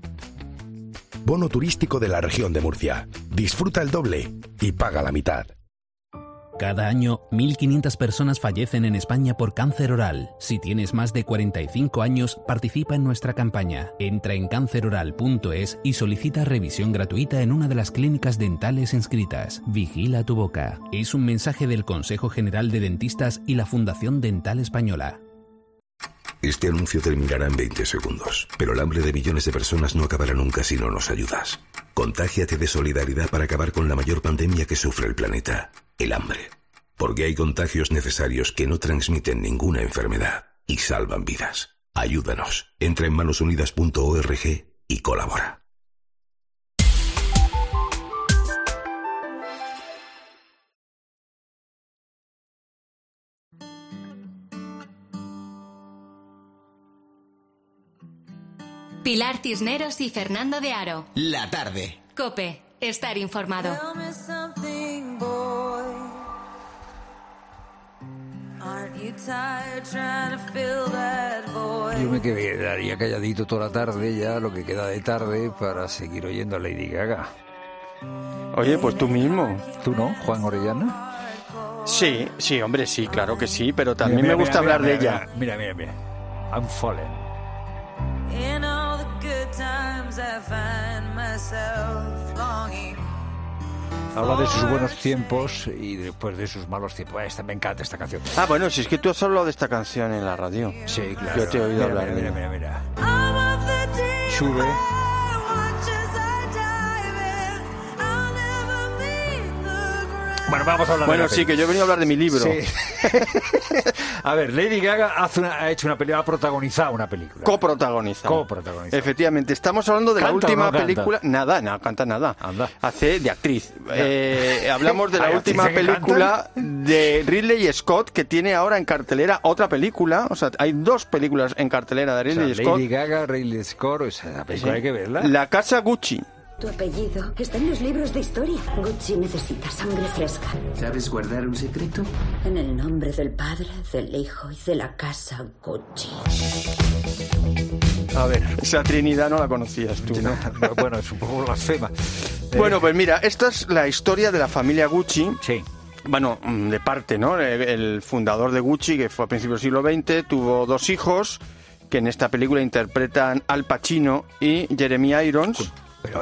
Bono turístico de la región de Murcia. Disfruta el doble y paga la mitad. Cada año, 1.500 personas fallecen en España por cáncer oral. Si tienes más de 45 años, participa en nuestra campaña. Entra en canceroral.es y solicita revisión gratuita en una de las clínicas dentales inscritas. Vigila tu boca. Es un mensaje del Consejo General de Dentistas y la Fundación Dental Española. Este anuncio terminará en 20 segundos, pero el hambre de millones de personas no acabará nunca si no nos ayudas. Contágiate de solidaridad para acabar con la mayor pandemia que sufre el planeta, el hambre. Porque hay contagios necesarios que no transmiten ninguna enfermedad y salvan vidas. Ayúdanos. Entra en manosunidas.org y colabora. Pilar Cisneros y Fernando de Aro. La tarde. COPE. Estar informado. Yo me quedaría calladito toda la tarde, ya lo que queda de tarde, para seguir oyendo a Lady Gaga. Oye, pues tú mismo. ¿Tú no, Juan Orellana? Sí, hombre, sí, claro que sí, pero también me gusta hablar de ella. Mira. I'm falling. In all the good times I find myself longing. Habla de sus buenos tiempos y después de sus malos tiempos. Me encanta esta canción. Ah, bueno, si es que tú has hablado de esta canción en la radio. Sí, claro. Yo te he oído hablar. Mira. Sube. Bueno, vamos a hablar de la sí, que yo he venido a hablar de mi libro. Sí. A ver, Lady Gaga ha hecho una película, ha protagonizado una película. Coprotagonizado. Efectivamente, estamos hablando de la última película. Nada, no canta nada. Anda. Hace de actriz. Hablamos de la última película de Ridley Scott, que tiene ahora en cartelera otra película. O sea, hay 2 películas en cartelera de Ridley Scott. Lady Gaga, Ridley Scott, esa película hay que verla. La Casa Gucci. Tu apellido está en los libros de historia. Gucci necesita sangre fresca. ¿Sabes guardar un secreto? En el nombre del Padre, del Hijo y de la Casa Gucci. A ver, esa trinidad no la conocías tú, ¿no? Bueno, es un poco blasfema. Bueno, pues mira, esta es la historia de la familia Gucci. Sí. Bueno, de parte, ¿no? El fundador de Gucci, que fue a principios del siglo XX, tuvo 2 hijos, que en esta película interpretan Al Pacino y Jeremy Irons. Pero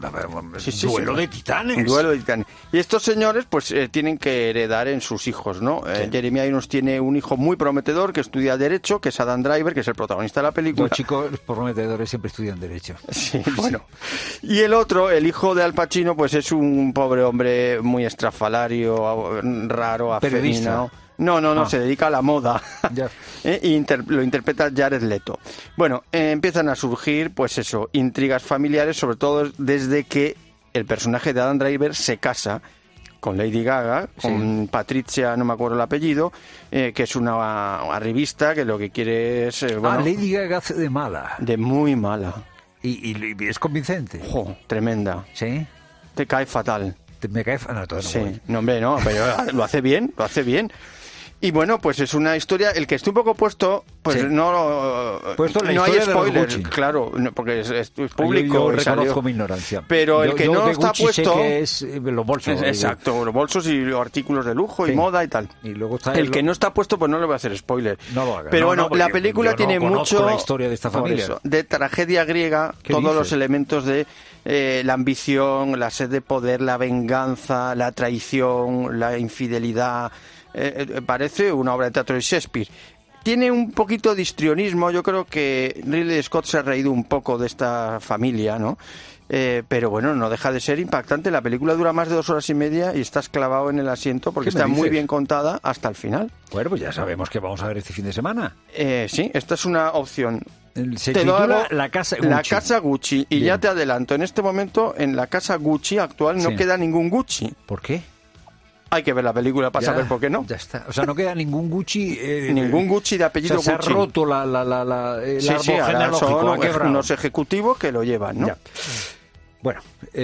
duelo de titanes. Duelo de titanes. Y estos señores pues tienen que heredar en sus hijos, ¿no? Jeremy Irons tiene un hijo muy prometedor que estudia Derecho, que es Adam Driver, que es el protagonista de la película. Los chicos prometedores siempre estudian Derecho. Sí, bueno. Y el otro, el hijo de Al Pacino, pues es un pobre hombre muy estrafalario, raro, afeminado. No, se dedica a la moda. Y lo interpreta Jared Leto. Bueno, empiezan a surgir, pues eso, intrigas familiares, sobre todo desde que el personaje de Adam Driver se casa con Lady Gaga, con Patricia, no me acuerdo el apellido, que es una revista que lo que quiere es... Lady Gaga hace de mala. De muy mala. ¿Y es convincente? Tremenda. ¿Sí? Te cae fatal. Me cae fatal. No, hombre, no, pero lo hace bien. Y bueno, pues es una historia, el que esté un poco puesto, pues no hay spoiler, claro, porque es público. Yo reconozco mi ignorancia. Pero el que no está Gucci puesto... Sé que es los bolsos. Exacto, los bolsos y los artículos de lujo y moda y tal. Y luego está el que no está puesto, pues no le voy a hacer spoiler. No lo haga. Pero bueno, la película tiene mucho... la historia de esta familia. Eso, de tragedia griega, todos los elementos de la ambición, la sed de poder, la venganza, la traición, la infidelidad... parece una obra de teatro de Shakespeare. Tiene un poquito de histrionismo. Yo creo que Ridley Scott se ha reído un poco de esta familia, ¿no? Pero bueno, no deja de ser impactante. La película dura más de 2 horas y media y estás clavado en el asiento porque está muy bien contada hasta el final. Bueno, pues ya sabemos que vamos a ver este fin de semana. Sí, esta es una opción. Se titula La Casa Gucci. La Casa Gucci. Y ya te adelanto, en este momento en la Casa Gucci actual no queda ningún Gucci. ¿Por qué? Hay que ver la película para saber por qué no. Ya está. O sea, no queda ningún Gucci... ningún Gucci de apellido Gucci. Se ha roto el árbol genealógico. Son unos ejecutivos que lo llevan, ¿no? Ya. Bueno,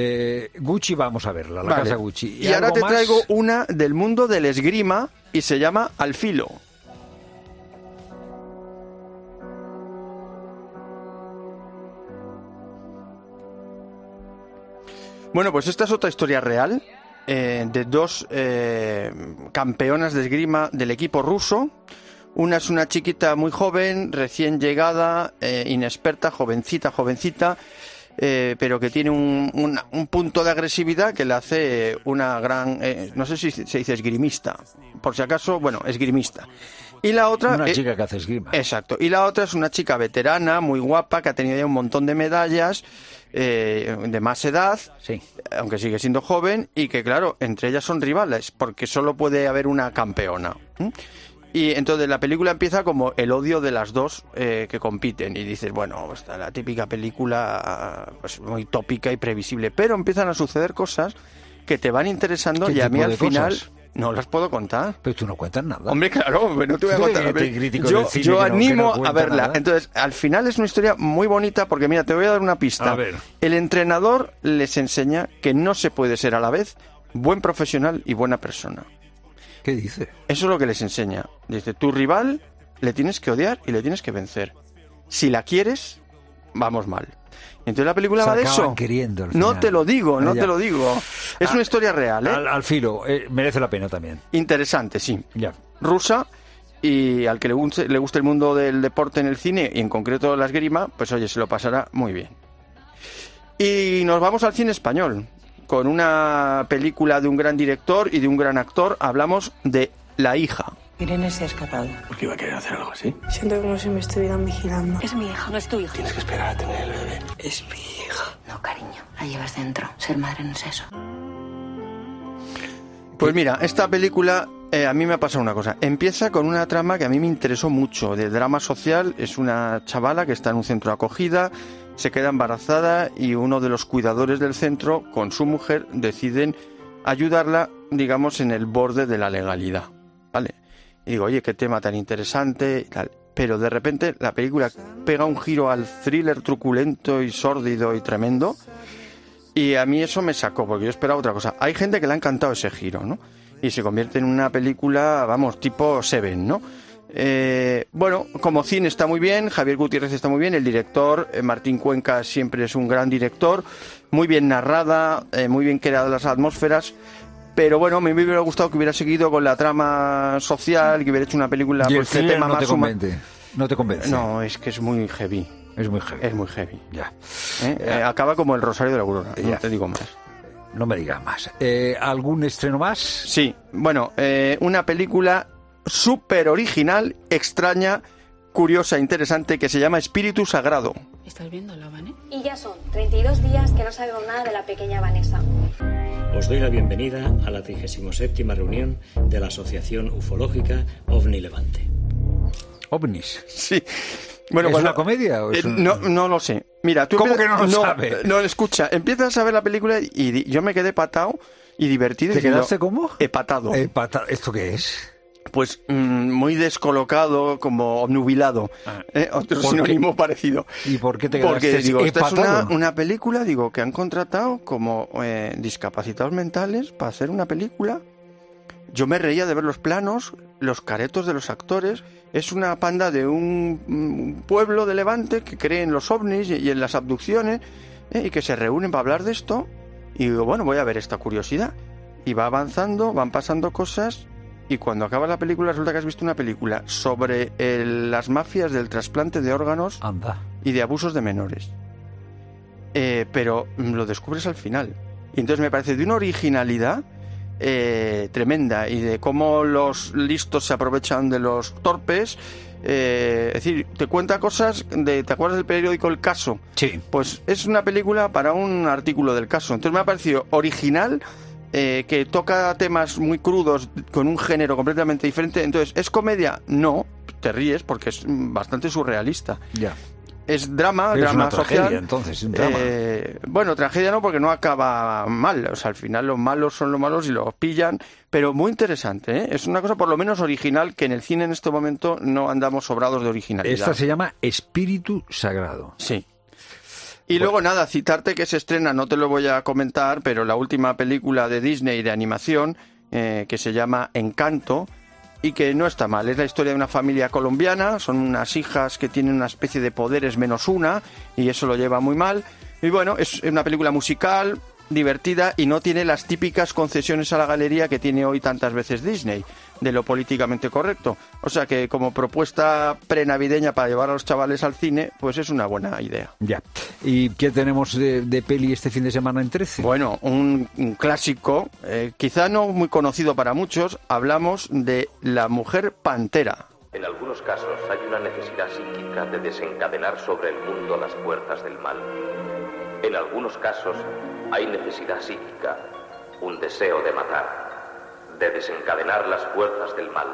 Gucci vamos a verla, la Casa Gucci. Y ahora te traigo una del mundo del esgrima y se llama Al Filo. Bueno, pues esta es otra historia real. De 2 campeonas de esgrima del equipo ruso. Una es una chiquita muy joven, recién llegada, inexperta, jovencita, pero que tiene un punto de agresividad que le hace una gran... no sé si se dice esgrimista, por si acaso, bueno, esgrimista. Y la otra... Una chica que hace esgrima. Exacto. Y la otra es una chica veterana, muy guapa, que ha tenido ya un montón de medallas, de más edad, aunque sigue siendo joven, y que, claro, entre ellas son rivales, porque solo puede haber una campeona. Y entonces la película empieza como el odio de las dos que compiten. Y dices, bueno, está la típica película pues muy tópica y previsible. Pero empiezan a suceder cosas que te van interesando y a mí al final... No las puedo contar. Pero tú no cuentas nada. Hombre, claro, no te voy a contar. Yo animo a verla. Nada. Entonces, al final es una historia muy bonita porque, mira, te voy a dar una pista. A ver. El entrenador les enseña que no se puede ser a la vez buen profesional y buena persona. ¿Qué dice? Eso es lo que les enseña. Dice, tu rival le tienes que odiar y le tienes que vencer. Si la quieres, vamos mal. Entonces la película va de eso. Queriendo, no te lo digo. Es una historia real, ¿eh? Al filo, merece la pena también. Interesante, sí. Ya. Rusa, y al que le guste el mundo del deporte en el cine, y en concreto la esgrima, pues oye, se lo pasará muy bien. Y nos vamos al cine español, con una película de un gran director y de un gran actor. Hablamos de La hija. Irene se ha escapado. ¿Por qué iba a querer hacer algo así? Siento como si me estuvieran vigilando. Es mi hija, no es tu hija. Tienes que esperar a tener el bebé. Es mi hija. No, cariño, la llevas dentro. Ser madre no es eso. Pues mira, esta película a mí me ha pasado una cosa. Empieza con una trama que a mí me interesó mucho, de drama social. Es una chavala que está en un centro de acogida, se queda embarazada y uno de los cuidadores del centro, con su mujer, deciden ayudarla, digamos, en el borde de la legalidad, ¿vale? Y digo, oye, qué tema tan interesante y tal. Pero de repente la película pega un giro al thriller truculento y sórdido y tremendo. Y a mí eso me sacó, porque yo esperaba otra cosa. Hay gente que le ha encantado ese giro, ¿no? Y se convierte en una película, vamos, tipo Seven, ¿no? Bueno, como cine está muy bien, Javier Gutiérrez está muy bien, el director, Martín Cuenca, siempre es un gran director, muy bien narrada, muy bien creadas las atmósferas. Pero bueno, me hubiera gustado que hubiera seguido con la trama social, que hubiera hecho una película pues, de tema más humano. ¿No te convence? No, es que es muy heavy. Es muy heavy. Es muy heavy. Ya. Acaba como el Rosario de la Aurora, ya. No te digo más. No me digas más. ¿Algún estreno más? Sí, bueno, una película súper original, extraña, curiosa, interesante, que se llama Espíritu Sagrado. ¿Estás viéndola, Vane? Y ya son 32 días que no sabemos nada de la pequeña Vanessa. Os doy la bienvenida a la 37ª reunión de la Asociación Ufológica OVNI Levante. ¿OVNIs? Sí. Bueno, ¿Es una comedia o es no lo sé. Mira, tú ¿Cómo que no lo sabes? No, escucha, empiezas a ver la película y yo me quedé patado y divertido. ¿Te quedaste cómo? Epatado. ¿Esto qué es? Pues muy descolocado, como obnubilado. Otro sinónimo parecido. ¿Y por qué te quedaste Porque digo, esta epatado? es una película, digo, que han contratado como discapacitados mentales para hacer una película. Yo me reía de ver los planos, los caretos de los actores. Es una panda de un pueblo de Levante que cree en los ovnis y en las abducciones, y que se reúnen para hablar de esto. Y digo, bueno, voy a ver esta curiosidad. Y va avanzando, van pasando cosas, y cuando acaba la película resulta que has visto una película sobre las mafias del trasplante de órganos. Anda. Y de abusos de menores. Pero lo descubres al final. Y entonces me parece de una originalidad tremenda, y de cómo los listos se aprovechan de los torpes. Es decir, te cuenta cosas ¿te acuerdas del periódico El Caso? Sí. Pues es una película para un artículo del Caso. Entonces me ha parecido original, que toca temas muy crudos con un género completamente diferente. Entonces, ¿es comedia? No, te ríes porque es bastante surrealista. Ya. Es drama es una social. Tragedia, entonces, un drama. Bueno, tragedia no, porque no acaba mal. O sea, al final los malos son los malos y los pillan. Pero muy interesante, ¿eh? Es una cosa por lo menos original, que en el cine en este momento no andamos sobrados de originalidad. Esta se llama Espíritu Sagrado. Sí. Y luego nada, citarte que se estrena, no te lo voy a comentar, pero la última película de Disney de animación, que se llama Encanto, y que no está mal. Es la historia de una familia colombiana, son unas hijas que tienen una especie de poderes menos una, y eso lo lleva muy mal. Y bueno, es una película musical, divertida, y no tiene las típicas concesiones a la galería que tiene hoy tantas veces Disney, de lo políticamente correcto. O sea que como propuesta prenavideña para llevar a los chavales al cine, pues es una buena idea. Ya. ¿Y qué tenemos de peli este fin de semana en 13? Bueno, un clásico, quizá no muy conocido para muchos. Hablamos de La Mujer Pantera. En algunos casos hay una necesidad psíquica de desencadenar sobre el mundo las puertas del mal. En algunos casos hay necesidad psíquica, un deseo de matar, de desencadenar las fuerzas del mal,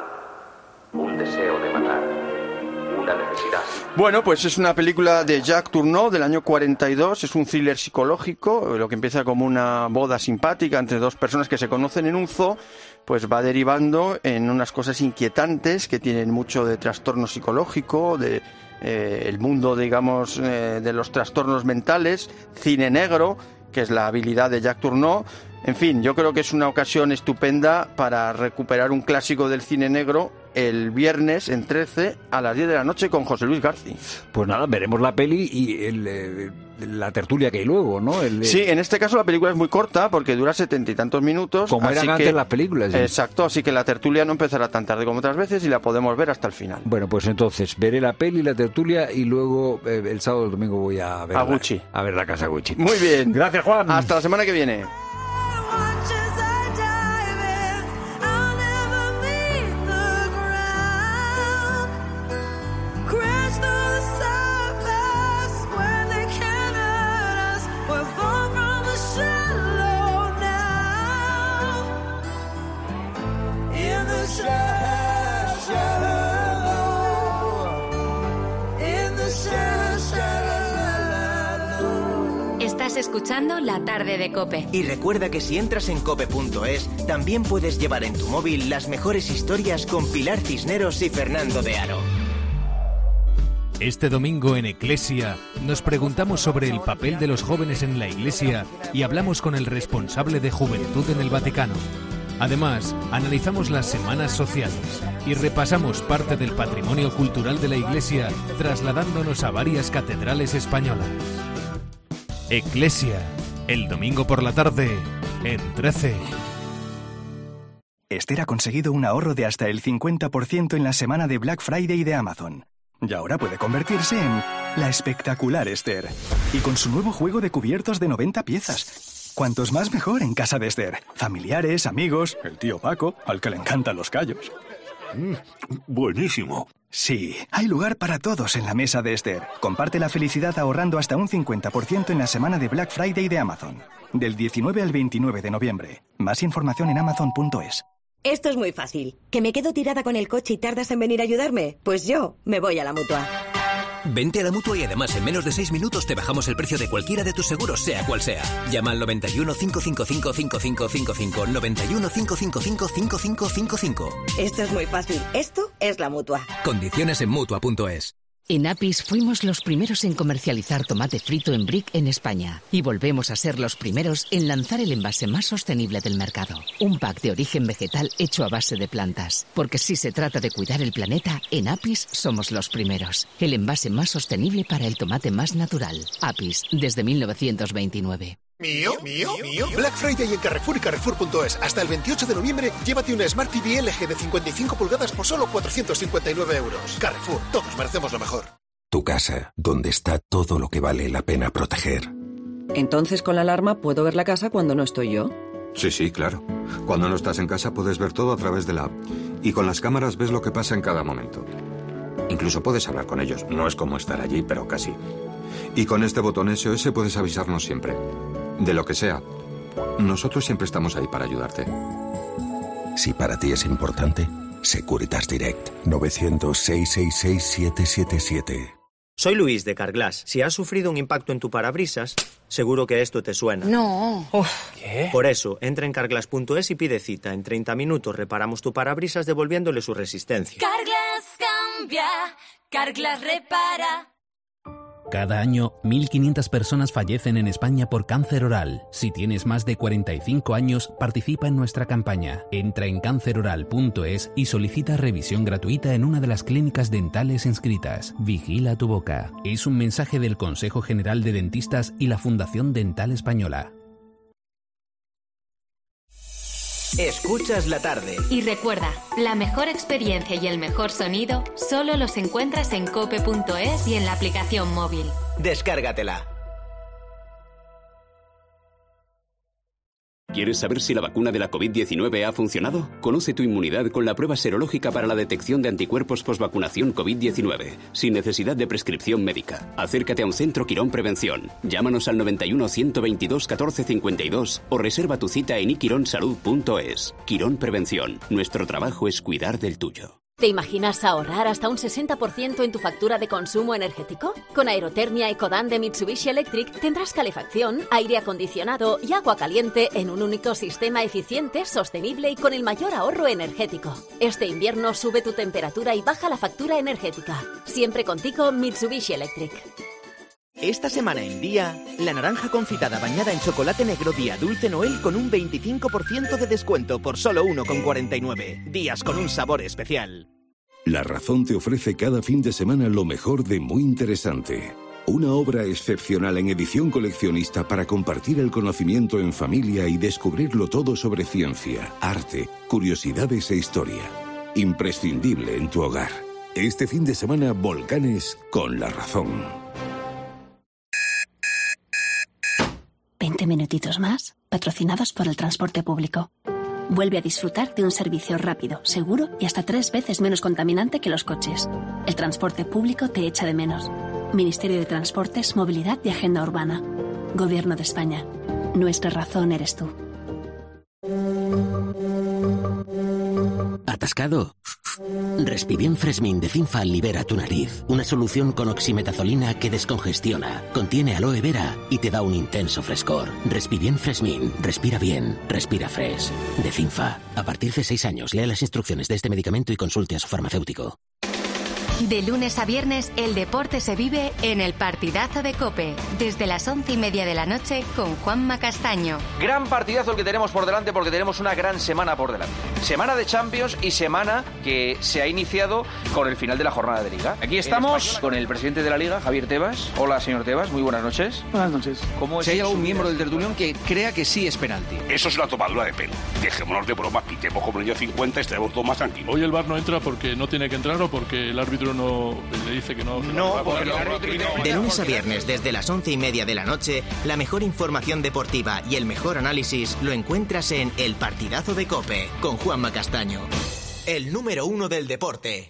un deseo de matar, una necesidad psíquica. Bueno, pues es una película de Jacques Tourneur del año 42, es un thriller psicológico, lo que empieza como una boda simpática entre dos personas que se conocen en un zoo, pues va derivando en unas cosas inquietantes que tienen mucho de trastorno psicológico, de el mundo, digamos, de los trastornos mentales, cine negro, que es la habilidad de Jacques Tourneur. En fin, yo creo que es una ocasión estupenda para recuperar un clásico del cine negro el viernes en 13 a las 10 de la noche con José Luis García. Pues nada, veremos la peli y la tertulia que hay luego, ¿no? Sí, en este caso la película es muy corta porque dura 70 y tantos minutos. Como eran antes las películas. ¿Sí? Exacto, así que la tertulia no empezará tan tarde como otras veces y la podemos ver hasta el final. Bueno, pues entonces veré la peli, la tertulia y luego el sábado o el domingo voy a ver a ver la Casa Gucci. Muy bien. Gracias, Juan. Hasta la semana que viene. Estás escuchando La Tarde de COPE. Y recuerda que si entras en cope.es, también puedes llevar en tu móvil las mejores historias con Pilar Cisneros y Fernando de Aro. Este domingo en Eclesia nos preguntamos sobre el papel de los jóvenes en la Iglesia y hablamos con el responsable de Juventud en el Vaticano. Además, analizamos las semanas sociales y repasamos parte del patrimonio cultural de la Iglesia, trasladándonos a varias catedrales españolas. Eclesia, el domingo por la tarde, en 13. Esther ha conseguido un ahorro de hasta el 50% en la semana de Black Friday de Amazon. Y ahora puede convertirse en la espectacular Esther. Y con su nuevo juego de cubiertos de 90 piezas. Cuantos más mejor en casa de Esther. Familiares, amigos, el tío Paco, al que le encantan los callos. Buenísimo. Sí, hay lugar para todos en la mesa de Esther. Comparte la felicidad ahorrando hasta un 50% en la semana de Black Friday de Amazon. Del 19 al 29 de noviembre. Más información en amazon.es. Esto es muy fácil. ¿Que me quedo tirada con el coche y tardas en venir a ayudarme? Pues yo me voy a la Mutua. Vente a la Mutua y además en menos de 6 minutos te bajamos el precio de cualquiera de tus seguros, sea cual sea. Llama al 91 555 5555. 91 555 5555. Esto es muy fácil. Esto es la Mutua. Condiciones en Mutua.es. En Apis fuimos los primeros en comercializar tomate frito en brick en España y volvemos a ser los primeros en lanzar el envase más sostenible del mercado. Un pack de origen vegetal hecho a base de plantas. Porque si se trata de cuidar el planeta, en Apis somos los primeros. El envase más sostenible para el tomate más natural. Apis, desde 1929. ¿Mío? Black Friday en Carrefour y Carrefour.es. Hasta el 28 de noviembre, llévate una Smart TV LG de 55 pulgadas por solo 459 euros. Carrefour, todos merecemos lo mejor. Tu casa, donde está todo lo que vale la pena proteger. Entonces, con la alarma, ¿puedo ver la casa cuando no estoy yo? Sí, claro. Cuando no estás en casa puedes ver todo a través de la app. Y con las cámaras ves lo que pasa en cada momento. Incluso puedes hablar con ellos. No es como estar allí, pero casi. Y con este botón SOS puedes avisarnos siempre. De lo que sea. Nosotros siempre estamos ahí para ayudarte. Si para ti es importante, Securitas Direct. 900-666-777. Soy Luis de Carglass. Si has sufrido un impacto en tu parabrisas, seguro que esto te suena. No. ¿Qué? Por eso, entra en carglass.es y pide cita. En 30 minutos reparamos tu parabrisas devolviéndole su resistencia. Carglass cambia, Carglass repara. Cada año, 1.500 personas fallecen en España por cáncer oral. Si tienes más de 45 años, participa en nuestra campaña. Entra en canceroral.es y solicita revisión gratuita en una de las clínicas dentales inscritas. Vigila tu boca. Es un mensaje del Consejo General de Dentistas y la Fundación Dental Española. Escuchas la tarde. Y recuerda, la mejor experiencia y el mejor sonido solo los encuentras en cope.es y en la aplicación móvil. Descárgatela. ¿Quieres saber si la vacuna de la COVID-19 ha funcionado? Conoce tu inmunidad con la prueba serológica para la detección de anticuerpos posvacunación COVID-19, sin necesidad de prescripción médica. Acércate a un centro Quirón Prevención. Llámanos al 91 122 14 52 o reserva tu cita en iquironsalud.es. Quirón Prevención. Nuestro trabajo es cuidar del tuyo. ¿Te imaginas ahorrar hasta un 60% en tu factura de consumo energético? Con Aerotermia Ecodan de Mitsubishi Electric tendrás calefacción, aire acondicionado y agua caliente en un único sistema eficiente, sostenible y con el mayor ahorro energético. Este invierno sube tu temperatura y baja la factura energética. Siempre contigo, Mitsubishi Electric. Esta semana en Día, la naranja confitada bañada en chocolate negro Día Dulce Noel con un 25% de descuento por solo 1,49. Días con un sabor especial. La Razón te ofrece cada fin de semana lo mejor de Muy Interesante. Una obra excepcional en edición coleccionista para compartir el conocimiento en familia y descubrirlo todo sobre ciencia, arte, curiosidades e historia. Imprescindible en tu hogar. Este fin de semana, Volcanes con La Razón. 20 minutitos más, patrocinados por el transporte público. Vuelve a disfrutar de un servicio rápido, seguro y hasta 3 veces menos contaminante que los coches. El transporte público te echa de menos. Ministerio de Transportes, Movilidad y Agenda Urbana. Gobierno de España. Nuestra razón eres tú. ¿Atascado? Respibien Fresmin de Cinfa libera tu nariz. Una solución con oximetazolina que descongestiona, contiene aloe vera y te da un intenso frescor. Respibien Fresmin. Respira bien. Respira Fresh. De Cinfa. A partir de 6 años, lea las instrucciones de este medicamento y consulte a su farmacéutico. De lunes a viernes, el deporte se vive en el partidazo de COPE, desde las 11:30 de la noche con Juanma Castaño. Gran partidazo el que tenemos por delante, porque tenemos una gran semana por delante. Semana de Champions y semana que se ha iniciado con el final de la jornada de Liga. Aquí estamos con el presidente de la Liga, Javier Tebas. Hola, señor Tebas, muy buenas noches. Buenas noches. Si hay algún miembro del tertulión que crea que sí es penalti. Eso es una tomadura de pelo. Dejémonos de bromas, pitemos como el año 50 y estaremos todos más tranquilos. Hoy el VAR no entra porque no tiene que entrar o porque el árbitro no le dice que no. De lunes a viernes, desde las 11:30 de la noche, la mejor información deportiva y el mejor análisis lo encuentras en El Partidazo de COPE, con Juanma Castaño. El número 1 del deporte.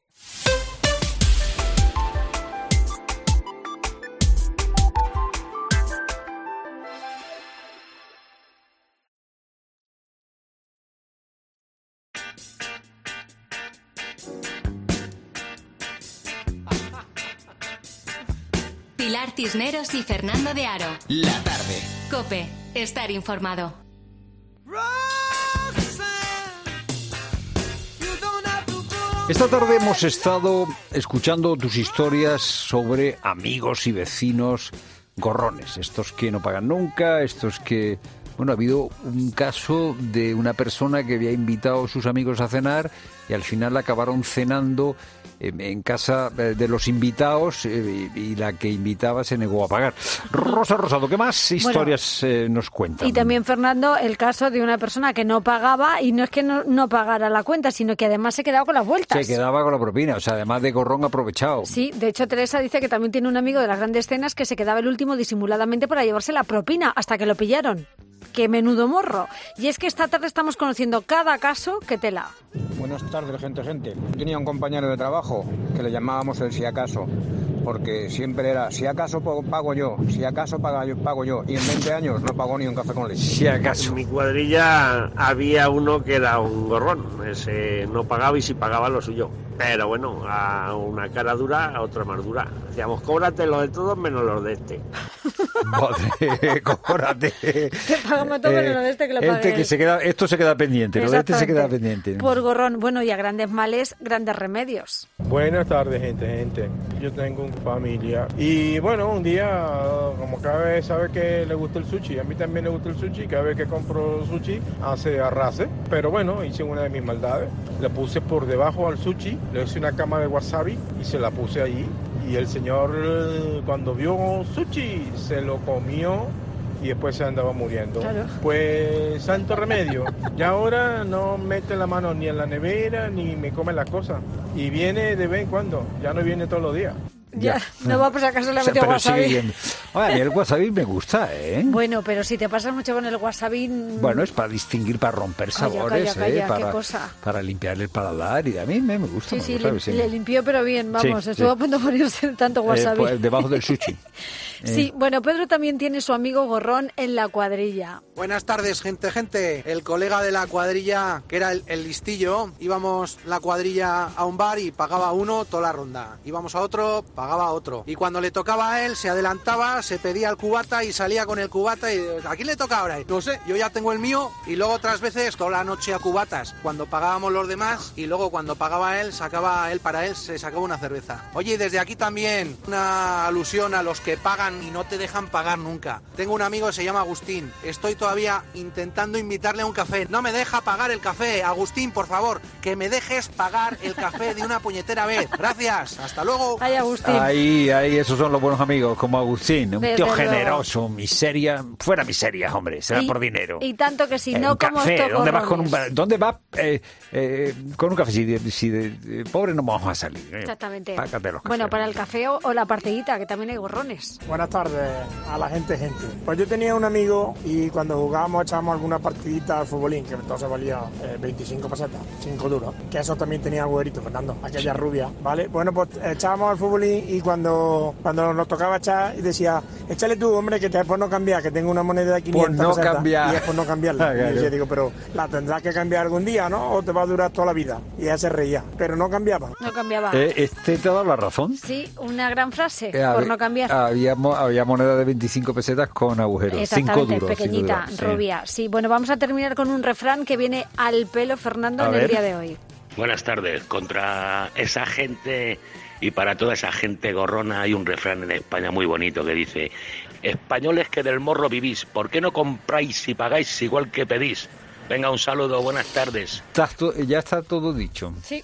Pilar Cisneros y Fernando de Aro. La tarde. COPE. Estar informado. Esta tarde hemos estado escuchando tus historias sobre amigos y vecinos gorrones. Estos que no pagan nunca, estos que... Bueno, ha habido un caso de una persona que había invitado a sus amigos a cenar y al final acabaron cenando en casa de los invitados y la que invitaba se negó a pagar. Rosa Rosado, ¿qué más historias nos cuentan? Y también, Fernando, el caso de una persona que no pagaba, y no es que no pagara la cuenta, sino que además se quedaba con las vueltas. Se quedaba con la propina, o sea, además de gorrón aprovechado. Sí, de hecho Teresa dice que también tiene un amigo de las grandes cenas que se quedaba el último disimuladamente para llevarse la propina hasta que lo pillaron. ¡Qué menudo morro! Y es que esta tarde estamos conociendo cada caso que tela. Buenas tardes, gente. Tenía un compañero de trabajo que le llamábamos el si acaso, porque siempre era si acaso pago yo, si acaso pago yo, y en 20 años no pagó ni un café con leche. Si acaso. En mi cuadrilla había uno que era un gorrón, ese no pagaba y si pagaba lo suyo. Pero bueno, a una cara dura, a otra más dura. Decíamos, cóbrate lo de todos menos los de este. Madre, cóbrate. Te pagamos todo menos lo de este que lo pague. Esto se queda pendiente, lo de este se queda pendiente. Por gorrón, bueno, y a grandes males, grandes remedios. Buenas tardes, gente. Yo tengo una familia y bueno, un día, como cada vez sabe que le gusta el sushi, a mí también le gusta el sushi, cada vez que compro sushi hace arrase, pero bueno, hice una de mis maldades, le puse por debajo al sushi, le hice una cama de wasabi y se la puse allí, y el señor cuando vio sushi se lo comió y después se andaba muriendo. Claro. Pues santo remedio. Y ahora no mete la mano ni en la nevera ni me come las cosas. Y viene de vez en cuando, ya no viene todos los días. Ya, no va por si acaso le metió wasabi. A mí el wasabi me gusta, ¿eh? Bueno, pero si te pasas mucho con el wasabi... Bueno, es para distinguir, para romper sabores, calla, para, qué cosa. Para limpiar el paladar, y a mí me gusta. Sí, wasabi, le limpió, pero bien, vamos, estuvo a punto de morirse tanto wasabi. Pues debajo del sushi. Sí, bueno, Pedro también tiene su amigo gorrón en la cuadrilla. Buenas tardes, gente. El colega de la cuadrilla, que era el listillo, íbamos la cuadrilla a un bar y pagaba uno toda la ronda. Íbamos a otro, pagaba otro. Y cuando le tocaba a él, se adelantaba, se pedía el cubata y salía con el cubata y ¿a quién le toca ahora? No sé, yo ya tengo el mío y luego otras veces toda la noche a cubatas, cuando pagábamos los demás y luego cuando pagaba él, sacaba él para él, se sacaba una cerveza. Oye, y desde aquí también una alusión a los que pagan y no te dejan pagar nunca. Tengo un amigo que se llama Agustín, estoy todavía intentando invitarle a un café, no me deja pagar el café. Agustín, por favor, que me dejes pagar el café de una puñetera vez. Gracias, hasta luego. Ay, Agustín. Ahí, esos son los buenos amigos, como Agustín, un Desde tío luego. generoso, miseria, fuera miseria, hombre, será por dinero. Y tanto que si no un como café, estos ¿dónde vas gorrones? ¿dónde va con un café? Si de pobre no vamos a salir. Exactamente. Págate los cafés. Bueno, para el café o la partidita, que también hay gorrones. Buenas tardes a la gente. Pues yo tenía un amigo y cuando jugábamos echábamos alguna partidita al futbolín, que entonces valía 25 pesetas, 5 duros, que eso también tenía agüerito, Fernando, aquella rubia, ¿vale? Bueno, pues echábamos al futbolín y cuando nos tocaba echar y decía, échale tú, hombre, que te después no cambiar, que tengo una moneda de 500 no pesetas, cambiar. y después no cambiarla. Claro. Y yo digo, pero la tendrás que cambiar algún día, ¿no? O te va a durar toda la vida. Y ella se reía, pero no cambiaba. No cambiaba. ¿Este te ha dado la razón? Sí, una gran frase, por no cambiar. Había moneda de 25 pesetas con agujeros, 5 duros. Pequeñita, 5 duros, rubia. Sí, bueno, vamos a terminar con un refrán que viene al pelo, Fernando, en el día de hoy. Buenas tardes. Contra esa gente y para toda esa gente gorrona hay un refrán en España muy bonito que dice: españoles que del morro vivís, ¿por qué no compráis y pagáis igual que pedís? Venga, un saludo, buenas tardes. Ya está todo dicho. Sí.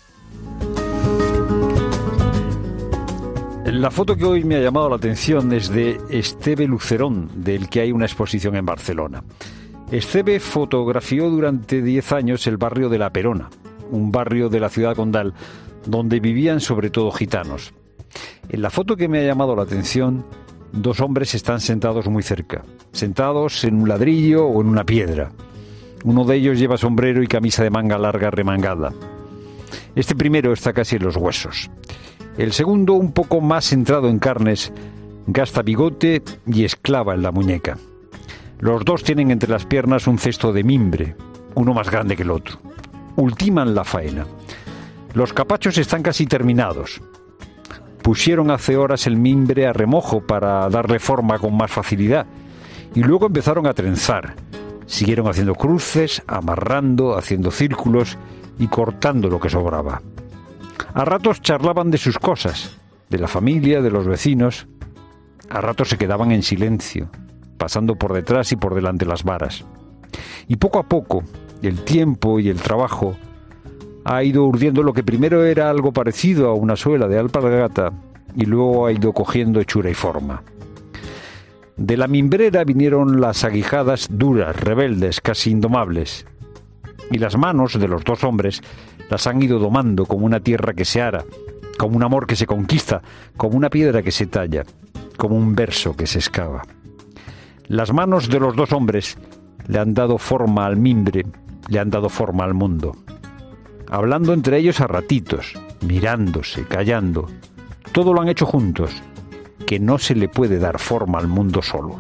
La foto que hoy me ha llamado la atención es de Esteve Lucerón, del que hay una exposición en Barcelona. Esteve fotografió durante 10 años el barrio de La Perona, un barrio de la ciudad condal donde vivían sobre todo gitanos. En la foto que me ha llamado la atención, 2 hombres están sentados muy cerca, sentados en un ladrillo o en una piedra. Uno de ellos lleva sombrero y camisa de manga larga remangada. Este primero está casi en los huesos. El segundo, un poco más centrado en carnes, gasta bigote y esclava en la muñeca. Los dos tienen entre las piernas un cesto de mimbre, uno más grande que el otro. Ultiman la faena. Los capachos están casi terminados. Pusieron hace horas el mimbre a remojo para darle forma con más facilidad y luego empezaron a trenzar. Siguieron haciendo cruces, amarrando, haciendo círculos y cortando lo que sobraba. A ratos charlaban de sus cosas, de la familia, de los vecinos. A ratos se quedaban en silencio, pasando por detrás y por delante las varas. Y poco a poco, el tiempo y el trabajo ha ido urdiendo lo que primero era algo parecido a una suela de alpargata y luego ha ido cogiendo hechura y forma. De la mimbrera vinieron las aguijadas duras, rebeldes, casi indomables. Y las manos de los 2 hombres las han ido domando como una tierra que se ara, como un amor que se conquista, como una piedra que se talla, como un verso que se excava. Las manos de los 2 hombres le han dado forma al mimbre, le han dado forma al mundo. Hablando entre ellos a ratitos, mirándose, callando, todo lo han hecho juntos, que no se le puede dar forma al mundo solo.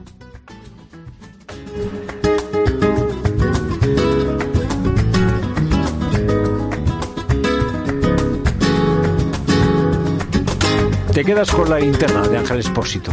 Te quedas con la linterna de Ángel Expósito.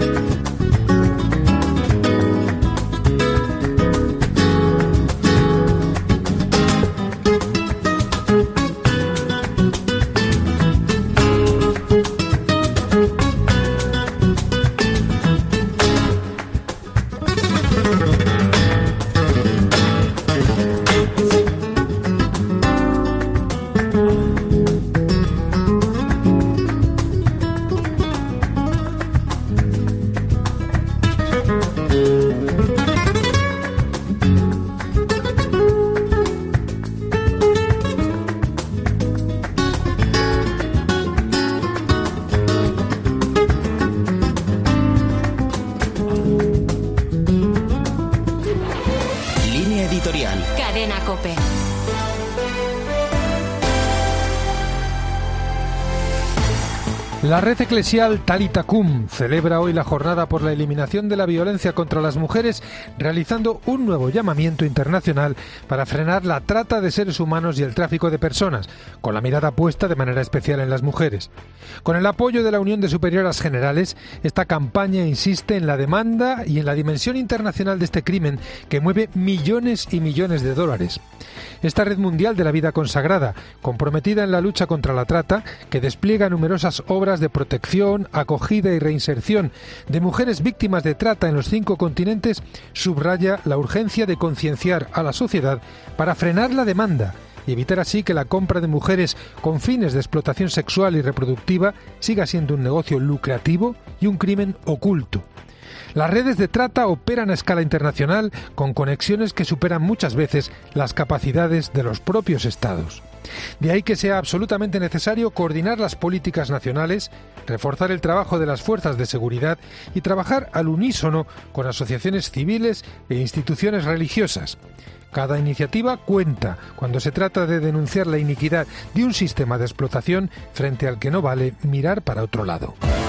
Cadena COPE. La red eclesial Talita Cum celebra hoy la jornada por la eliminación de la violencia contra las mujeres, realizando un nuevo llamamiento internacional para frenar la trata de seres humanos y el tráfico de personas, con la mirada puesta de manera especial en las mujeres. Con el apoyo de la Unión de Superioras Generales, esta campaña insiste en la demanda y en la dimensión internacional de este crimen que mueve millones y millones de dólares. Esta red mundial de la vida consagrada, comprometida en la lucha contra la trata, que despliega numerosas obras de protección, acogida y reinserción de mujeres víctimas de trata en los 5 continentes, subraya la urgencia de concienciar a la sociedad para frenar la demanda y evitar así que la compra de mujeres con fines de explotación sexual y reproductiva siga siendo un negocio lucrativo y un crimen oculto. Las redes de trata operan a escala internacional con conexiones que superan muchas veces las capacidades de los propios Estados. De ahí que sea absolutamente necesario coordinar las políticas nacionales, reforzar el trabajo de las fuerzas de seguridad y trabajar al unísono con asociaciones civiles e instituciones religiosas. Cada iniciativa cuenta cuando se trata de denunciar la iniquidad de un sistema de explotación frente al que no vale mirar para otro lado.